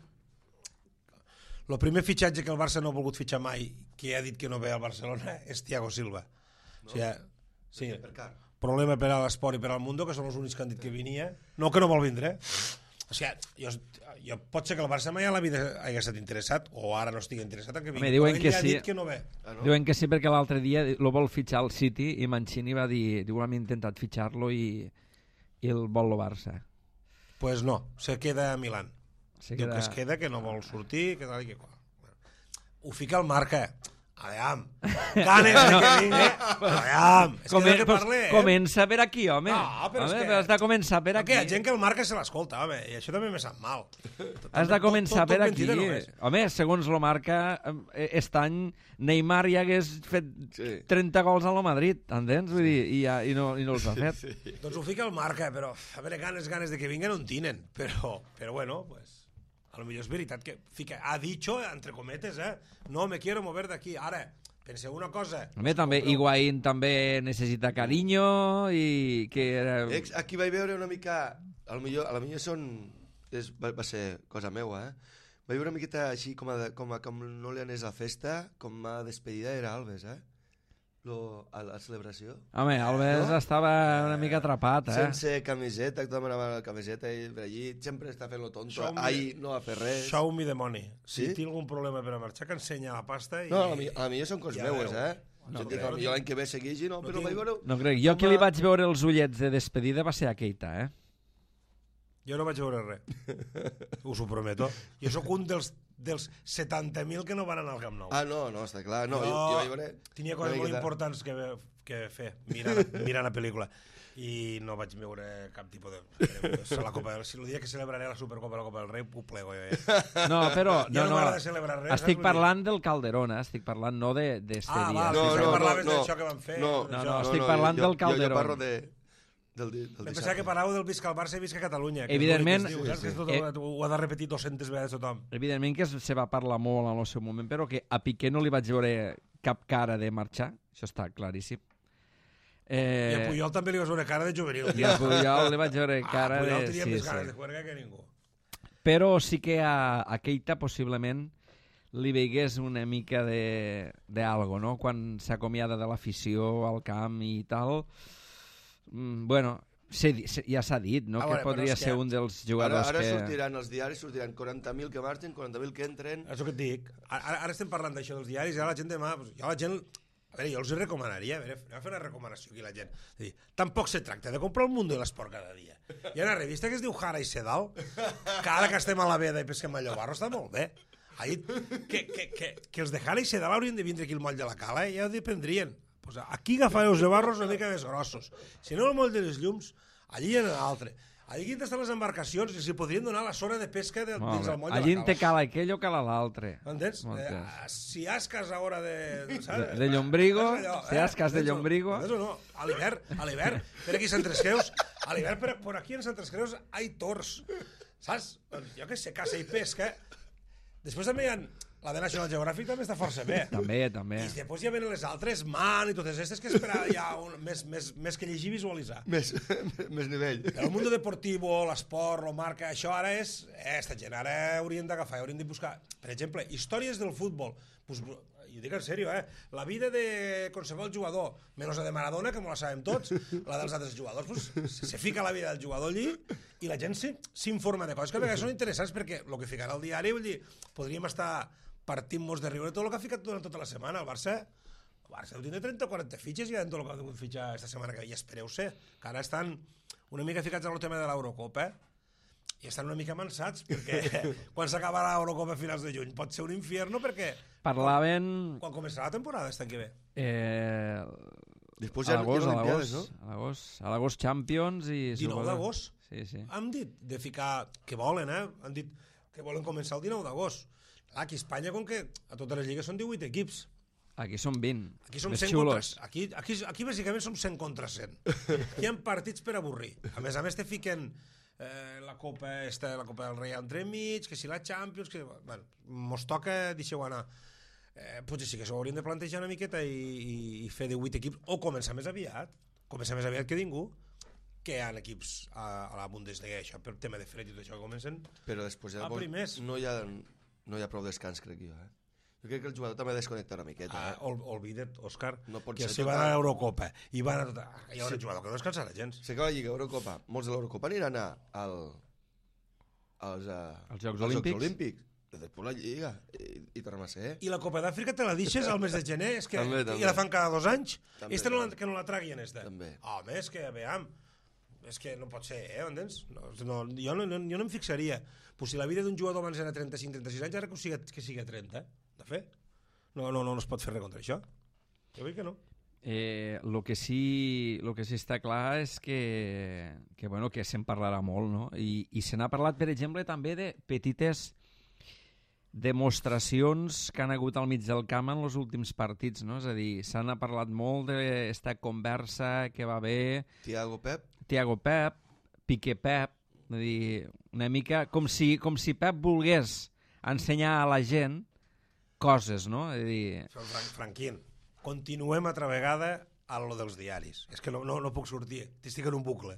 el primer fitxatge que el Barça no ha volgut fitxar mai, que ha dit que no ve al Barcelona, és Thiago Silva. No? O sigui, sí, problema per a l'Esport i per al Mundo, que són els únics que han dit que venia. No, que no vol vindre. O sigui, jo pot ser que el Barça mai a la vida hagi estat interessat, o ara no estigui interessat en que vingui, però ell ja ha dit que no ve. Diuen que sí, perquè l'altre dia lo vol fitxar al City i Mancini va dir, hem intentat fitxar-lo i el vol el Barça. Pues no, se queda a Milán. Diu que es queda, que no vol sortir, que tal i que qual. Ho fica al Marca. Aviam, ganes que vingui. Aviam, és que que parle, Comença per aquí, home. Però has de començar per aquí. Hi ha gent que el Marca se l'escolta, home, i això també me sap mal. Has de començar per aquí. Home, segons lo Marca, aquest any Neymar ja hagués fet 30 gols a lo Madrid, entens? Vull dir, i no els ha fet. Doncs ho fica al Marca, però a veure, ganes de que vingui no en tenen. Però bueno, pues... A lo millor és veritat que fica, ha dicho, entre cometes, no me quiero mover d'aquí. Ara, penseu una cosa. Home, també, Higuaín també necessita carinyo i que... Aquí vaig veure una mica, a lo millor va ser cosa meua, vaig veure una miqueta així com no li anés a festa, com a despedida era Alves, a la celebració. Home, Alves estava una mica atrapat, Sense camiseta, que demanava la camiseta i per allí, sempre està fent lo tonto. Ahir no va fer res. Show me the money. Si té algun problema per a marxar, que ensenya la pasta i... No, a mi són coses meues, No, jo l'any que ve segueixi, no, però vaig veure... No crec. Jo que li vaig veure els ullets de despedida va ser a Keita, Jo no vaig veure res. Us ho prometo. Jo sóc un dels 70.000 que no van anar al Camp Nou. No, està clar. No, jo vaig veure... Tenia coses molt importants que fer mirant la pel·lícula. I no vaig veure cap tipus de... El dia que celebraré la Supercopa de la Copa del Rei, ho plego jo. No, però... Ja no m'agrada celebrar res. Estic parlant del Calderón, estic parlant no d'Estedia. No, parlaves d'això que van fer. No, estic parlant del Calderón. Jo parlo del pensava que paràveu del visca al Barça i visca a Catalunya. Evidentment... Ho ha de repetir 200 vegades tothom. Evidentment que se va parlar molt en el seu moment, però que a Piqué no li vaig veure cap cara de marxar, això està claríssim. I a Puyol també li vas veure cara de juvenil. I a Puyol li vaig veure cara de... Puyol tenia més ganes de jugar que ningú. Però sí que a Keita possiblement li veigués una mica d'algo, no? Quan s'acomiada de l'afició al camp i tal... Bueno, ja s'ha dit, no? Que podria ser un dels jugadors que... Ara sortiran els diaris, sortiran 40.000 que marxen, 40.000 que entren... És el que et dic. Ara estem parlant d'això dels diaris i ara la gent demà... A veure, jo els recomanaria, anem a fer una recomanació aquí a la gent. És dir, tampoc se tracta de comprar el Mundo i l'Esport cada dia. Hi ha una revista que es diu Jara i Sedal, que ara que estem a la veda i pesquem a Llobarro està molt bé. Que els de Jara i Sedal haurien de vindre aquí al moll de la Cala i ja ho dependrien. pues aquí agafareu els barros una mica més grossos. Si no el moll de les llums, allí hi ha l'altre. Allí estan les embarcacions i s'hi podrien donar la zona de pesca dins el moll de la allí cala. te cala aquell o cala l'altre. Entens? Si ascas ahora de... ¿sabes? De Llombrigo, si ascas de Llombrigo... Entens o no? A l'hivern, per aquí a Sant Creus, a l'hivern per aquí en Sant Creus hi tors, saps? Jo què sé, caça i pesca. Després també hi ha... La de National Geographic també està força bé. També. I després ja venen les altres, Man i totes aquestes, que espera ja més que llegir i visualitzar. Més nivell. El mundo deportivo, l'esport, la marca, això ara és... Esta gent ara haurien d'agafar, haurien de buscar, per exemple, històries del futbol. Pues, i ho dic en sèrio, la vida de qualsevol jugador, menys la de Maradona, que me la sabem tots, la dels altres jugadors, pues, se fica la vida del jugador allí i la gent s'informa de coses que a vegades són interessants perquè el que ficarà al diari, vull dir, podríem estar partint-nos de riure tot el que ha ficat durant tota la setmana. El Barça deu tindre 30 o 40 fitxes ja en tot el que ha degut fitxar esta setmana que ve. I espereu-se, que ara estan una mica ficats en el tema de l'Eurocopa, i estan una mica mansats, perquè quan s'acabarà l'Eurocopa a finals de juny pot ser un infierno, perquè... Parlaven... Quan començarà la temporada, estan que ve? Després ja no hi ha Olimpiades, no? A l'agost Champions i... 19 d'agost? Sí. Han dit de ficar... Que volen, Han dit que volen començar el 19 d'agost. Aquí a Espanya, com que a totes les lligues són 18 equips. Aquí són 20. Aquí som més 100 xulos. Aquí bàsicament som 100 contra 100. Aquí hi ha partits per avorrir. A més te fiquen la Copa del Rei entremig, que si la Champions, que... Bueno, mos toca, deixeu anar. Potser sí que s'ho hauríem de plantejar una miqueta i fer 18 equips, o començar més aviat que ningú, que hi ha equips a la Bundesliga, això, per tema de fred i tot això, que comencen però després a primers. No hi ha prou descans, crec jo. Jo crec que el jugador també ha de desconnectar una miqueta. Olvida't, Òscar, no que si van a l'Eurocopa i van a tota... Hi haurà jugador que no descansarà gens. S'acaba la Lliga, Eurocopa. Molts de l'Eurocopa aniran als Jocs Olímpics. Després la Lliga i tornem a ser. I la Copa d'Àfrica te la deixes al mes de gener, és que també. I la fan cada 2 anys. També, esta que no la traguin, esta. També. Home, és que, veam, és que no pot ser, entens? Jo no em fixaria. Pues si la vida d'un jugador abans era 35-36 anys, ara que sigui 30, de fet. No es pot fer res contra això. Jo crec que no. Lo que sí està clar és que se'n parlarà molt, no? I se n'ha parlat, per exemple, també de petites demostracions que han hagut al mig del camp en els últims partits, no? És a dir, se n'ha parlat molt d'esta conversa que va haver... Thiago Pep, Piqué Pep, és a dir, una mica com si Pep volgués ensenyar a la gent coses, no? És a dir... Franquín, continuem altra vegada a lo dels diaris. És que no puc sortir, estic en un bucle.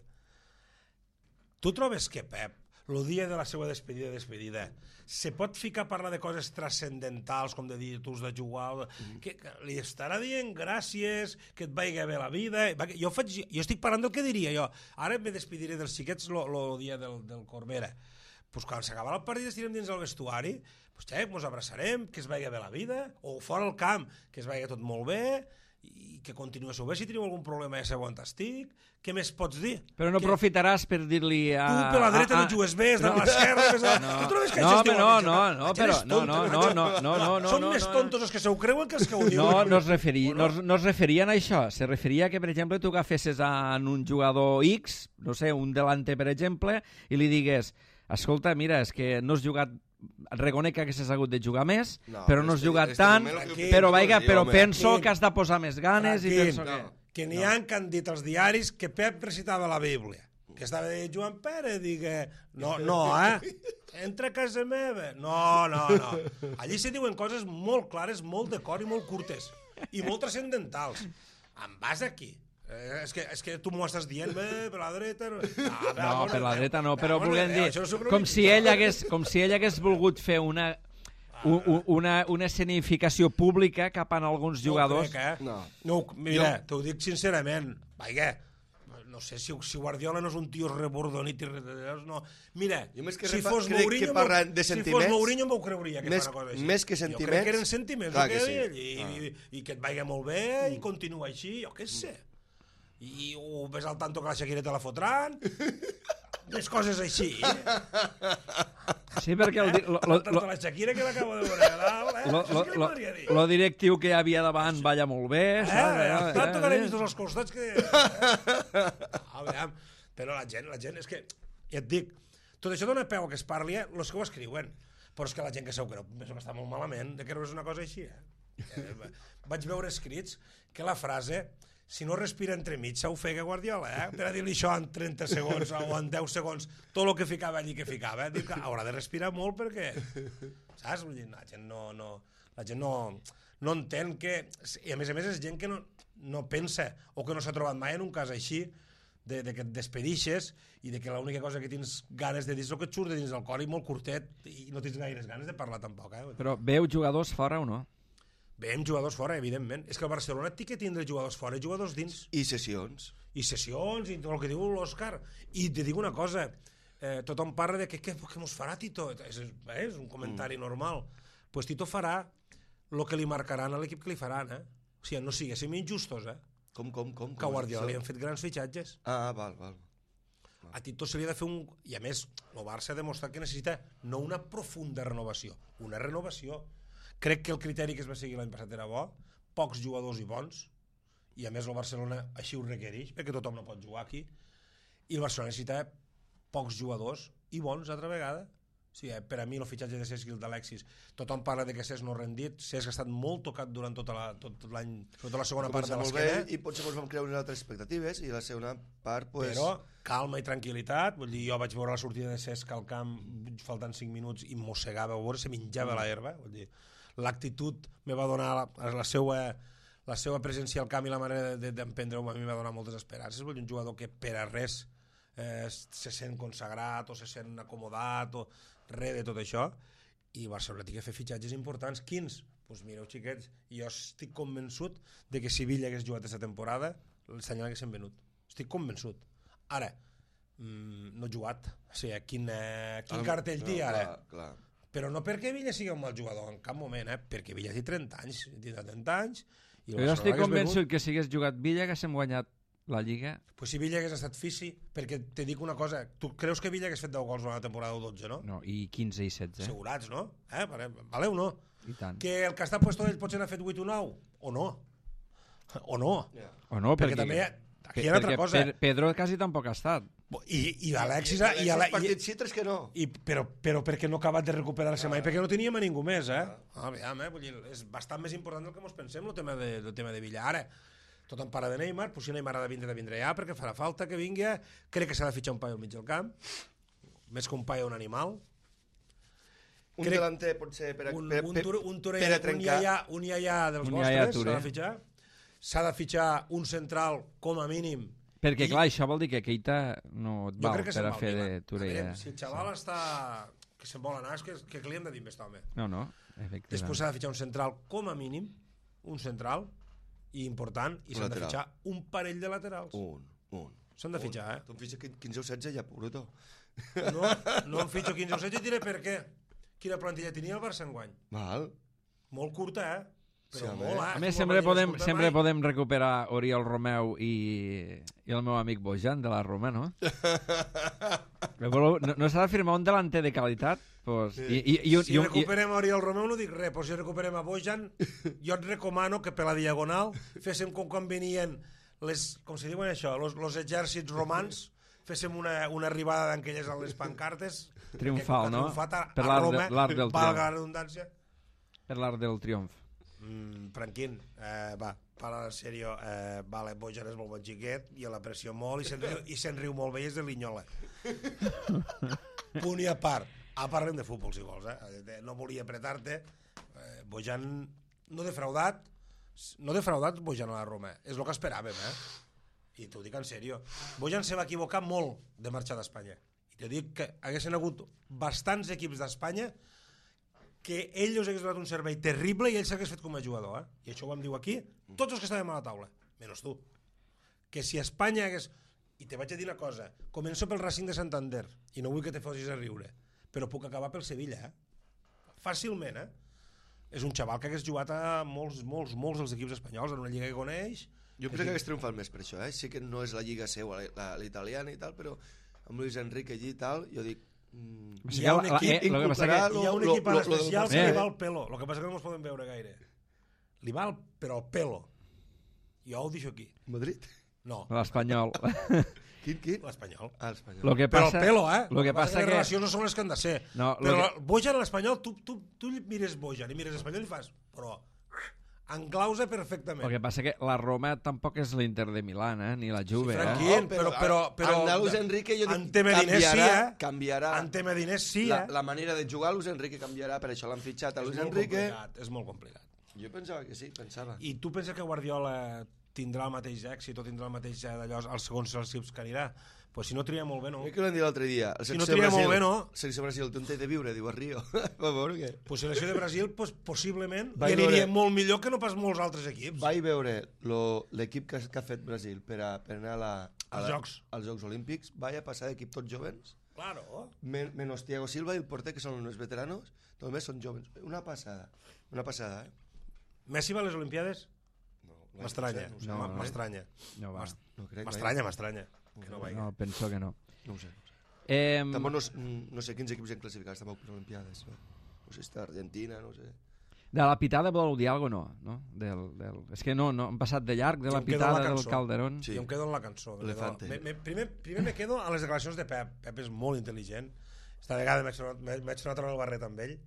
Tu trobes que Pep, el dia de la seva despedida, se pot ficar a parlar de coses transcendentals, com de dir, tu has de jugar, que li estarà dient gràcies, que et vagi bé la vida... Jo estic parlant del que diria jo. Ara me despediré dels xiquets el dia del Corbera. Pues quan s'acabarà el partit estirem dins el vestuari, pues ens abraçarem, que es vagi bé la vida, o fora al camp, que es vagi tot molt bé, i que continueu bé. Si teniu algun problema ja sabeu on estic. Què més pots dir? Però no aprofitaràs per dir-li a... Tu per la dreta no jugues bé, has de l'esquerra... Tu trobes que això es diu... No. Són més tontos els que se ho creuen que els que ho diuen. No es referien a això. Se referia que, per exemple, tu agafessis en un jugador X, no sé, un delante, per exemple, i li digues, escolta, mira, és que no has jugat... Reconec que haguessis hagut de jugar més, però no has jugat tant, però penso que has de posar més ganes i penso que n'hi ha que han dit als diaris que Pep recitava la Bíblia, que estava de Joan Pere, digue, entra a casa meva, no. Allí se diuen coses molt clares, molt de cor i molt curtes, i molt transcendentals. Em vas aquí. És que tu m'ho estàs dient per la dreta... No, per la dreta no, però volem dir, com si ell hagués volgut fer una escenificació pública cap a alguns jugadors. Mira, t'ho dic sincerament, no sé si Guardiola no és un tio rebordonit i no. Mira, si fos Mourinho m'ho creuria que fa una cosa així. Més que sentiments. Jo crec que eren sentiments, i que et vagi molt bé i continua així, jo què sé. I ho ves al tanto que la Shakira te la fotran. les coses així. Sí, perquè Tant la Shakira que l'acabo de veure a dalt, això és que li podria dir. lo directiu que hi havia davant balla molt bé. Tant tocarem tots els costats que... Però la gent, és que, ja et dic, tot això dona peu a que es parli, els que ho escriuen, però és que la gent que segur que no, penso que està molt malament de que no és una cosa així. Vaig veure escrits que la frase, si no respira entremig, s'ofega Guardiola, per a dir-li això en 30 segons o en 10 segons, tot el que ficava allí que ficava, diu que haurà de respirar molt perquè, saps? La gent no entén que, i a més és gent que no pensa o que no s'ha trobat mai en un cas així, de que et despedixes i de que l'única cosa que tens ganes de dir és el que et surt de dins del cor i molt curtet i no tens gaires ganes de parlar tampoc. Però veu jugadors fora o no? Veiem jugadors fora, evidentment. És que el Barcelona té que tindre jugadors fora i jugadors dins. I sessions. I sessions, i tot el que diu l'Òscar. I te dic una cosa, tothom parla de què mos farà Tito? És un comentari normal. Pues Tito farà el que li marcaran a l'equip que li faran, O sigui, no siguéssim injustos, Com? Que a Guardiola li han fet grans fitxatges. Val. A Tito se li ha de fer un... I a més, el Barça ha demostrat que necessita no una profunda renovació, una renovació. Crec que el criteri que es va seguir l'any passat era bo, pocs jugadors i bons, i a més el Barcelona així ho requereix, perquè tothom no pot jugar aquí, i el Barcelona necessita pocs jugadors i bons altra vegada. O sigui, per a mi el fitxatge de Cesc i el d'Alexis, tothom parla de que Cesc no ha rendit, Cesc ha estat molt tocat durant tot l'any, sobretot la segona part de l'esquena. I potser ens vam creure unes altres expectatives i la segona part... Però calma i tranquil·litat, vull dir, jo vaig veure la sortida de Cesc al camp faltant 5 minuts i mossegava, se menjava la herba, vull dir, l'actitud me va donar la seva presència al camp i la manera d'emprendre-ho a mi me va donar moltes esperances. Vull dir, un jugador que per a res se sent consagrat o se sent acomodat o res de tot això, i Barcelona té que fer fitxatges importants. Quins? Doncs mireu, xiquets, jo estic convençut de que si Villa hagués jugat aquesta temporada l'Estanyol haguessin venut, estic convençut. Ara, no ha jugat, o sigui, quin cartell té ara? Clar. Però no perquè Villa sigui un mal jugador en cap moment, perquè Villa té 30 anys i jo estic convençut que si hagués jugat Villa haguéssim guanyat la Lliga. Pues si Villa hagués estat fisi, perquè te dic una cosa, tu creus que Villa hagués fet 10 gols a la temporada 12, no? No, i 15 i 16. Assegurats, no? Vale o no? I tant. Que el que està puesto ell potser n'ha fet 8 o 9, o no? O no? O no, perquè també aquí hi ha una altra cosa. Pedro quasi tampoc ha estat. I Alexis... partits sí, 3 que no. Però perquè no ha acabat de recuperar-se mai, perquè no teníem a ningú més, Aviam, vull dir, és bastant més important del que ens pensem el tema de Villa. Ara, tothom parla de Neymar, però si Neymar ha de vindre ja, perquè farà falta que vingui. Crec que s'ha de fitxar un paio al mig del camp, més que un paio un animal. Un delanter potser per a trencar. Un iaia dels vostres s'ha de fitxar. S'ha de fitxar un central com a mínim. Perquè clar, això vol dir que Keita no et val per a fer de Touré. Si el xaval està... que se'n vol anar, és que li hem de dir més home. No, efectivament. Després s'ha de fitxar un central com a mínim, un central, i important, i s'han de fitxar un parell de laterals. Un. S'han de fitxar, Tu em fitxa 15 o 16 ja, pobreto. No em fitxo 15 o 16 i diré per què. Quina plantilla tenia el Barça enguany? Val. Molt curta, Però sí, molt, A més, sempre podem recuperar Oriol Romeu i el meu amic Bojan de la Roma, no? No s'ha de firmar un delanter de qualitat? Pues, si recuperem a Oriol Romeu no dic res, però si recuperem a Bojan, jo et recomano que per la diagonal féssim com quan venien com se diuen això, los exèrcits romans, féssim una arribada d'aquelles a les pancartes triomfal, no? Per l'art del triomf. Valga la redundància. Per l'art del triomf. Franquín, para en sèrio, vale, Bojan és molt bon xiquet i l'aprecio molt i se'n riu molt bé i és de Linyola. Punt i a part. Parlem de futbol, si vols, no volia apretar-te. Bojan no defraudat Bojan a la Roma, és el que esperàvem, i t'ho dic en sèrio. Bojan se va equivocar molt de marxar d'Espanya, i t'ho dic que haguessin hagut bastants equips d'Espanya que ell us hagués donat un servei terrible i ell s'hagués fet com a jugador, i això ho vam dir aquí, tots els que estàvem a la taula, menys tu, que si Espanya hagués... I te vaig a dir una cosa, començo pel Racing de Santander i no vull que te posis a riure, però puc acabar pel Sevilla, fàcilment, és un xaval que hagués jugat a molts dels equips espanyols en una lliga que coneix. Jo crec que hagués triomfat més per això, sí que no és la lliga seva, l'italiana i tal, però amb Luis Enrique allí i tal, jo dic... Hi ha un equip especial que li va al pelo. El que passa que no ens podem veure gaire. Li va però al pelo. Jo ho deixo aquí. Madrid? No. L'Espanyol. Quin? L'Espanyol. L'Espanyol. Lo que Però passa, el pelo, Lo que passa les que... relacions no són les que han de ser. No, però Bojan a l'Espanyol, tu mires Bojan i mires l'Espanyol i fas, però englausa perfectament. El que passa que la Roma tampoc és l'Inter de Milán, ni la Juve. Tranquil, però Luis Enrique jo dic, canviarà. En tema diners sí, la manera de jugar Luis Enrique canviarà, per això l'han fitxat a Luis Enrique. És molt complicat. Jo pensava que sí, pensava. I tu penses que Guardiola tindrà el mateix èxit o tindrà el mateix d'allò als segons els equips que anirà? Pues si no tria molt bé, no. Què l'han dit l'altre dia? Si no tria molt bé, no. Selecció Brasil, tu en té de viure, diu a Rio. Va veure què? Pues selecció de Brasil, possiblement, hi aniria molt millor que no pas molts altres equips. Vaig veure l'equip que ha fet Brasil per anar als Jocs Olímpics, vaig a passar d'equip tots jovens. Claro. Menos Thiago Silva i el porter, que són els veteranos, només són jovens. Una passada, Messi va a les Olimpiades? M'estranya. M'estranya. M'estranya. No, penso que no. No ho sé. Tampoc no sé quins equips han classificat tampoc per Olimpiades. No sé si està Argentina, no sé. De la pitada vol dir alguna cosa, no? És que no, hem passat de llarg de la pitada del Calderón. Sí. Jo em quedo en la cançó. Primer me quedo a les declaracions de Pep. Pep és molt intel·ligent. Esta vegada m'haig tornat el barret amb ell.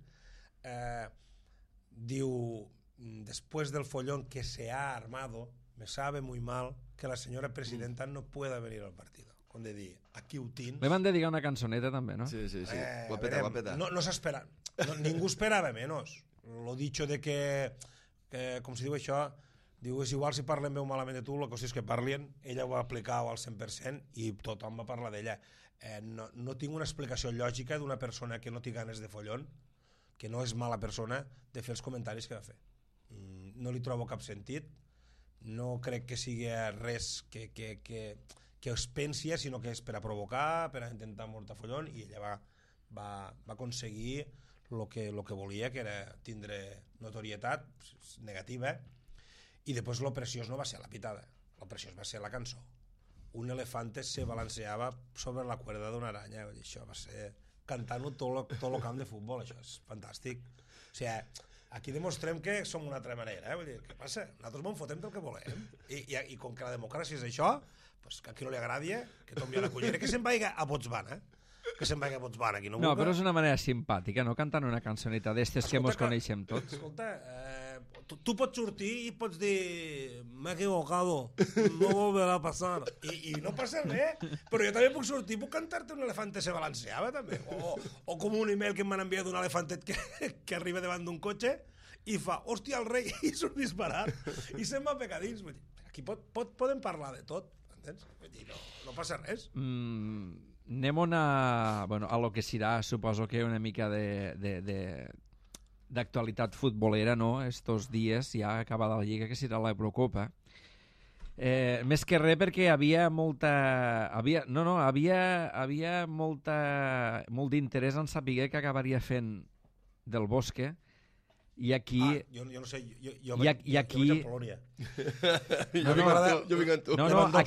Diu, después del follón que se ha armado, me sabe muy mal que la señora presidenta no pueda venir al partido. Com de dir, aquí ho tens. Le van dedicar una cançoneta també, no? Sí. Ho ha petat. No s'espera. Ningú esperava menys. Lo dicho de que, com si diu això, diu, és igual si parlen veu malament de tu, la qüestió és que parlin, ella ho va aplicar al 100% i tothom va parlar d'ella. No tinc una explicació lògica d'una persona que no té ganes de follón, que no és mala persona, de fer els comentaris que va fer. No li trobo cap sentit, no crec que sigui res que es pensi, sinó que és per a provocar, per a intentar mortar follón, i ella va aconseguir el que volia, que era tindre notorietat negativa, i després lo preciós no va ser la pitada, lo preciós va ser la cançó. Un elefante se balanceava sobre la cuerda d'una aranya, això va ser cantant-ho tot el camp de futbol, això és fantàstic. O sigui, aquí demostrem que som una altra manera, vull dir, què passa? Nosaltres ens fotem del que volem, i com que la democràcia és això, pues que a qui no li agradi, que tombi a la cullera, que se'n vagi a Botswana, aquí no. No, però és una manera simpàtica, no? Cantant una cançoneta d'estes que mos coneixem tots. Escolta, tu pots sortir i pots dir m'he equivocado, no volverá a passar, i no passa res, però jo també puc sortir i puc cantar-te un elefante se balanceava també, o com un email que m'han enviat d'un elefantet que arriba davant d'un cotxe i fa, hòstia, el rei, i surt disparat i se'n va pegar dins. Aquí podem parlar de tot, entens? No passa res. Anem a lo que serà, suposo que una mica d'actualitat futbolera, no? Estos dies ja acabada la Lliga, que serà l'Eurocopa. Més que res perquè havia molt d'interès en saber què acabaria fent Del Bosque, i aquí... jo no sé, jo vaig a Polònia. Jo vinc amb tu.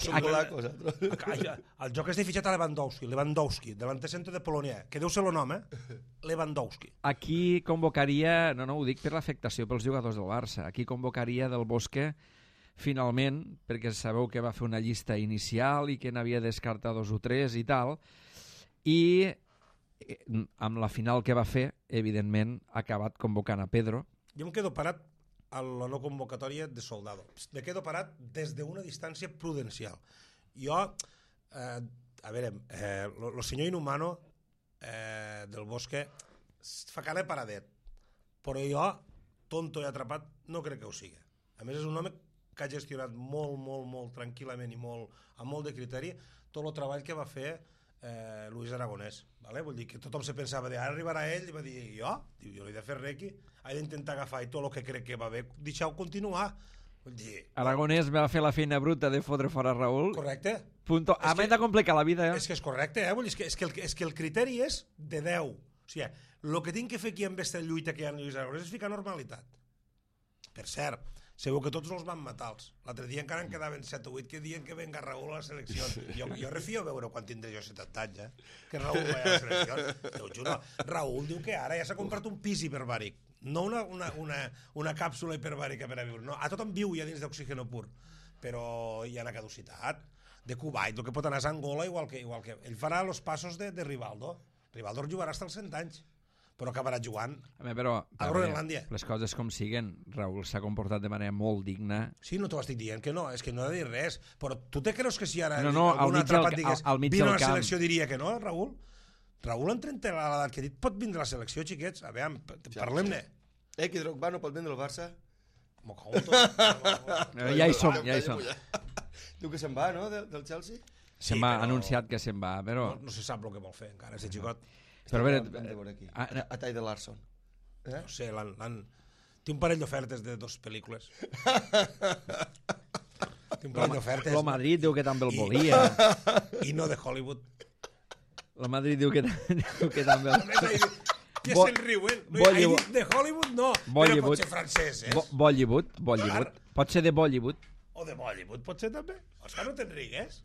El joc és de fitxat a Lewandowski, delanter centre de Polònia, que deu ser el nom, Lewandowski. Aquí convocaria, no ho dic per l'afectació pels jugadors del Barça, aquí convocaria Del Bosque finalment, perquè sabeu que va fer una llista inicial i que n'havia descartat 2 o 3 i tal, i amb la final que va fer, evidentment, ha acabat convocant a Pedro. Jo em quedo parat a la no convocatòria de Soldado. Me quedo parat des d'una distància prudencial. Jo, a veure, el senyor inhumano Del Bosque fa cara de paradet, però jo, tonto i atrapat, no crec que ho sigui. A més, és un home que ha gestionat molt tranquil·lament i amb molt de criteri tot el treball que va fer Luis Aragonès, vale? Vull dir que tothom se pensava ara arribarà ell i va dir jo no he de fer res aquí, he d'intentar agafar i tot el que crec que va bé, deixeu continuar. Vull dir, Aragonès va fer la feina bruta de fotre fora Raúl. Correcte. Punto. A més de complicar la vida. És que és correcte, vull dir, és que el criteri és de 10. O sigui, el que tinc que fer aquí amb aquesta lluita que hi ha en Luis Aragonès és ficar normalitat. Per cert, Segur que tots els van matar. L'altre dia encara en quedaven 7 o 8 que diuen que venga Raúl a la selecció. Jo refio a veure quan tindré jo 70 anys, que Raúl vaya a la selecció. Te ho juro. Raúl diu que ara ja s'ha comprat un pis hiperbàric. No una càpsula hiperbàrica per a viure. No, a tothom viu ja dins d'oxígeno pur. Però hi ha una caducitat. De Kuwait, el que pot anar és Angola, igual que ell farà els passos de Rivaldo. Rivaldo jugarà fins als 100 anys. Però acabarà jugant a Groenlàndia. Les coses com siguen, Raúl s'ha comportat de manera molt digna. Sí, no t'ho estic dient que no, és que no he de dir res. Però tu te creus que si ara algun atrapat digués vine a la selecció diria que no, Raúl? Raúl en 30 l'edat que he dit pot vindre a la selecció, xiquets? A veure, parlem-ne. Que Drogba no pot vindre al Barça? Ja hi som. Diu que se'n va, no, del Chelsea? Se'n va, anunciat que se'n va, però... No se sap el que vol fer encara, aquest xicot. Però a veure... A Ty de Larson. No sé, té un parell d'ofertes de 2 pel·lícules. Té un parell d'ofertes. El Madrid diu que també el volia. I no de Hollywood. El Madrid diu que també el... Ja se'n riuen. De Hollywood no, però pot ser francès, Bollywood. Pot ser de Bollywood. O de Bollywood, pot ser també. Òscar, no te'n rigues?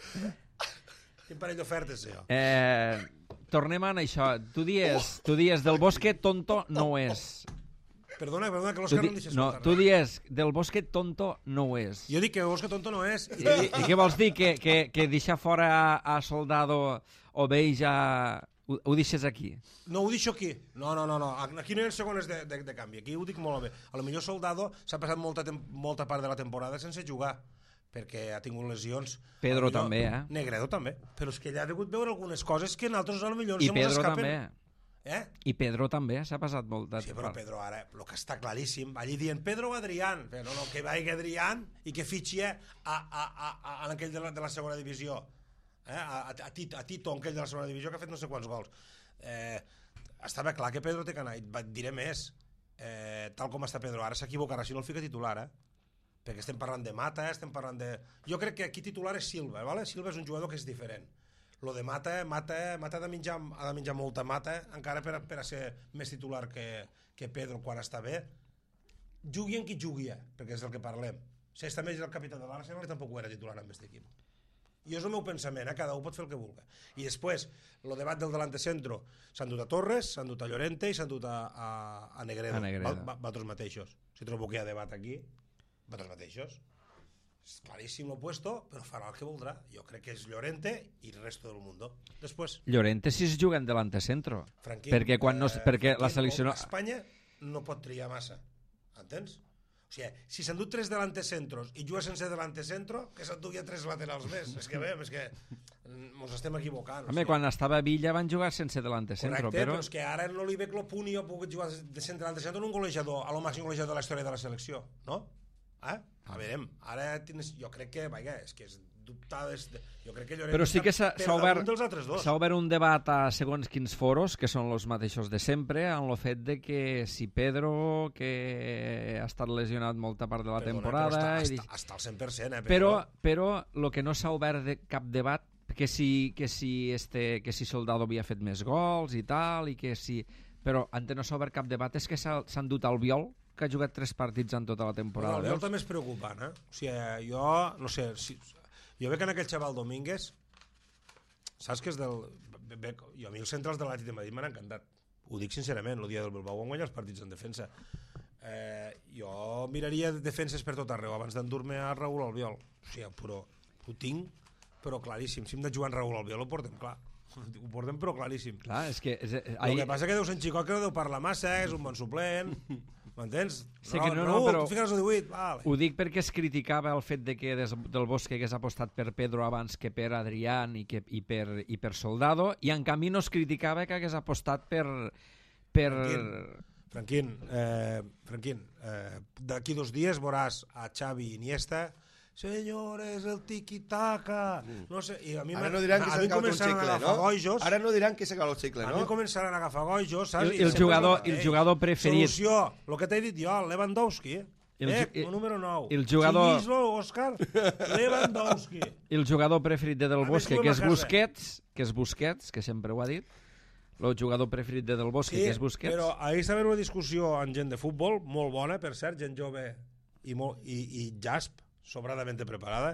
Quin parell d'ofertes, jo. Tornem a això. Tu dies del Bosque tonto no ho és. Perdona, que l'Òscar no em deixa escoltar. No, tu dies del Bosque tonto no ho és. Jo dic que el Bosque tonto no és. I què vols dir? Que deixar fora a Soldado o Beja ho deixes aquí? No, ho deixo aquí. No. Aquí no hi ha segones de canvi. Aquí ho dic molt bé. A lo millor Soldado s'ha passat molta part de la temporada sense jugar, perquè ha tingut lesions. Pedro també, Negredo també. Però és que ella ha degut veure algunes coses que nosaltres a lo millor se mos escapen. I Pedro també s'ha passat molt de... Sí, però Pedro ara, el que està claríssim, allí dient Pedro o Adrián, però no, que vagi Adrián i que fitxi a aquell de la segona divisió. A Tito, aquell de la segona divisió, que ha fet no sé quants gols. Estava clar que Pedro té que anar. Et diré més. Tal com està Pedro ara, s'equivocarà si no el fica titular, perquè estem parlant de Mata, estem parlant de... Jo crec que aquí titular és Silva, ¿vale? Silva és un jugador que és diferent. Lo de Mata ha de menjar molta mata, encara per a ser més titular que Pedro quan està bé. Jugui en qui jugui, perquè és del que parlem. Si està més el capità de l'Arsenal i tampoc era titular amb aquest equip. I és el meu pensament, cada un pot fer el que vulgui. I després, el debat del delante centro, s'han dut a Torres, s'han dut a Llorente i s'han dut a Negredo. Vosaltres mateixos. Si trobo que hi ha debat aquí, vosaltres mateixos. És claríssim l'opuesto, però farà el que voldrà. Jo crec que és Llorente i el resto del mundo. Després... Llorente si es juga en delante centro. Franquín, perquè la selecció... Espanya no pot triar massa. Entens? O sigui, si s'han dut 3 delantecentros i juga sense delantecentro, que s'han dut ja 3 laterals més. És que ens estem equivocant. Home, quan estava a Villa van jugar sense delantecentro. Correcte, però és que ara no li veig el punt i jo puc jugar de centre delantecentro en un golejador, a lo màxim golejador de la història de la selecció, no? A veure, ara jo crec que, és que és dubtades... Jo crec que Llorente... Però sí que s'ha obert un debat a segons quins foros, que són els mateixos de sempre, en el fet de que si Pedro, que ha estat lesionat molta part de la temporada... Està al 100%, Però el que no s'ha obert cap debat, que si Soldado havia fet més gols i tal, i que si... Però ante no s'ha obert cap debat és que s'han dut al Biol, que ha jugat 3 partits en tota la temporada. El Biol també és preocupant, O sigui, jo, no sé... Jo veig que en aquell xaval Domínguez, saps que és del... Jo a mi els centrals de l'Atlètic de Madrid m'han encantat. Ho dic sincerament, el dia del Bilbao van guanyar els partits en defensa. Jo miraria defenses per tot arreu abans d'endur-me a Raúl Albiol. O sigui, però ho tinc, però claríssim. Si hem de jugar en Raúl Albiol ho portem clar. Ho portem però claríssim. Clar, és que... El que passa que deu ser un xicot que no deu parlar massa, és un bon suplent... M'entens? Sí que no, però tu fiques el 18, vale. Ho dic perquè es criticava el fet de que del Bosque hagués apostat per Pedro abans que per Adrián i per Soldado, i en canvi no es criticava que hagués apostat per... Franquín, d'aquí 2 dies veuràs a Xavi i Iniesta... Senyores, el tiki-taka... No sé, i a mi ara no diran que s'ha acabat un xicle, no? Ara no diran que s'ha acabat un xicle, no? A mi començaran a agafar gojos, saps? El jugador preferit... Solució, el que t'he dit jo, Lewandowski, el número 9. El jugador... Chiquislo, Òscar, Lewandowski. El jugador preferit de Del Bosque, que és Busquets, que sempre ho ha dit. El jugador preferit de Del Bosque, que és Busquets. Però ahir estava una discussió amb gent de futbol, molt bona, per cert, gent jove i Jasp, sobradament preparada.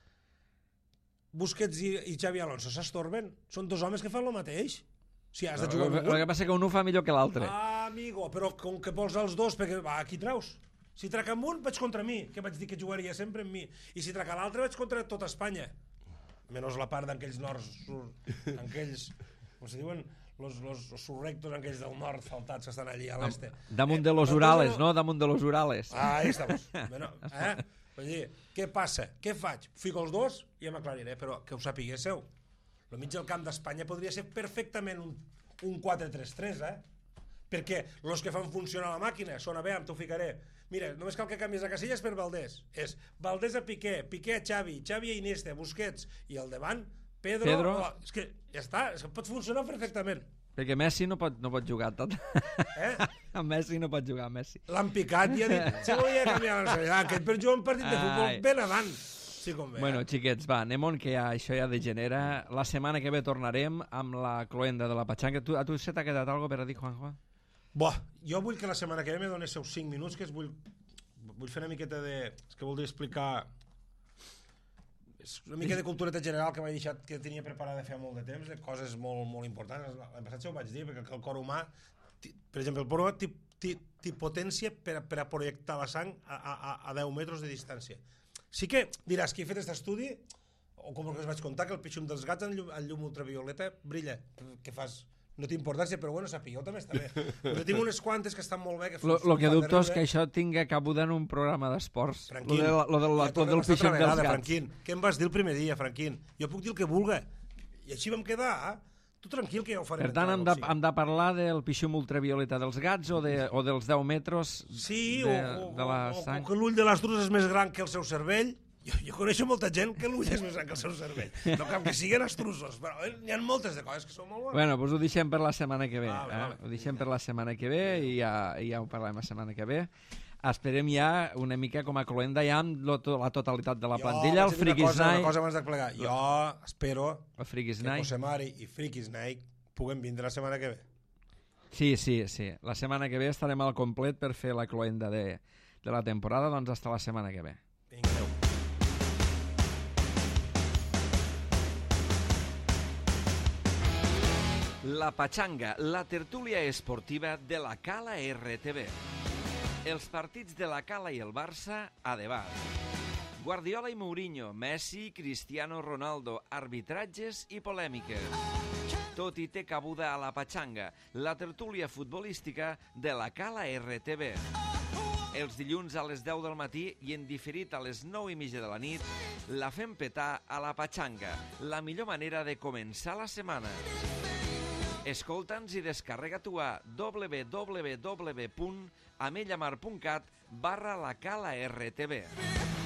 Busquets i Xavi Alonso s'estorben. Són dos homes que fan el mateix. Si has de jugar El que passa que un ho fa millor que l'altre. Ah, amigo, però com que vols els dos, perquè aquí traus. Si trac amb un, vaig contra mi, que vaig dir que jugaria sempre amb mi. I si trac a l'altre, vaig contra tota Espanya. Menys la part d'aquells nords, aquells, com se diuen, los surrectos aquells del nord faltats que estan allí a l'este. Damunt de los Urales, no? Damunt de los Urales. Ah, ahí estamos. Bueno, vull dir, què passa? Què faig? Fico els dos i ja m'aclariré, però que ho sapiguéssiu. El mig del camp d'Espanya podria ser perfectament un 4-3-3, perquè els que fan funcionar la màquina són, a veure, t'ho ficaré. Mira, només cal que canvies a Casillas per Valdés. És Valdés a Piqué, Piqué a Xavi, Xavi a Iniesta, Busquets, i al davant, Pedro. És que ja està, és que pot funcionar perfectament. Perquè Messi no pot jugar tot. Messi no pot jugar, Messi. L'han picat i ha dit, si volia canviar aquest per jugar un partit de futbol ben avant. Sí, com bé. Bueno, xiquets, va, anem-on, que això ja degenera. La setmana que ve tornarem amb la cloenda de la Pachanga. A tu se t'ha quedat alguna per a dir, Juanjo? Jo vull que la setmana que ve me donés 5 minuts, que vull fer una miqueta de... És que voldria explicar... És una mica de cultureta general que m'he deixat, que tenia preparada feia molt de temps, de coses molt, molt importants. L'any passat ja ho vaig dir, perquè el cor humà, per exemple, el cor humà té potència per a projectar la sang a 10 metres de distància. Sí que diràs que he fet aquest estudi, o com el que us vaig contar, que el pixum dels gats en llum ultravioleta brilla, que fas... No té importància, però bueno, sapigueu també està bé. Però tinc unes quantes que estan molt bé. El que dubto és que això tinga cabuda en un programa d'esports. Franquín, lo del pixum dels gats. Franquín, què em vas dir el primer dia, Franquín? Jo puc dir el que vulga. I així vam quedar, Tu tranquil, que ja ho farem. Per tant, hem de parlar del pixum ultravioleta dels gats o dels 10 metres de la sang. O que l'ull de l'astrus és més gran que el seu cervell. Jo coneixo molta gent que l'ull és més gran que el seu cervell. No cal que siguin astrusos, però hi ha moltes de coses que són molt bones. Bueno, doncs ho deixem per la setmana que ve. Ho deixem per la setmana que ve i ja ho parlem la setmana que ve. Esperem ja una mica com a cloenda ja amb la totalitat de la plantilla. El Frikis Night. Una cosa abans de plegar. Jo espero que Night. José Mari i Frikis Night puguem vindre la setmana que ve. Sí. La setmana que ve estarem al complet per fer la cloenda de la temporada, doncs hasta la setmana que ve. Vinga, adeu. La Pachanga, la tertúlia esportiva de la Cala RTV. Els partits de la Cala i el Barça a debat. Guardiola i Mourinho, Messi, Cristiano Ronaldo, arbitratges i polèmiques. Tot hi té cabuda a la Pachanga, la tertúlia futbolística de la Cala RTV. Els dilluns a les 10 del matí i en diferit a les 9:30 de la nit, la fem petar a la Pachanga, la millor manera de començar la setmana. Escolta'ns i descarrega-t'ho a www.amellamar.cat/la Cala RTV.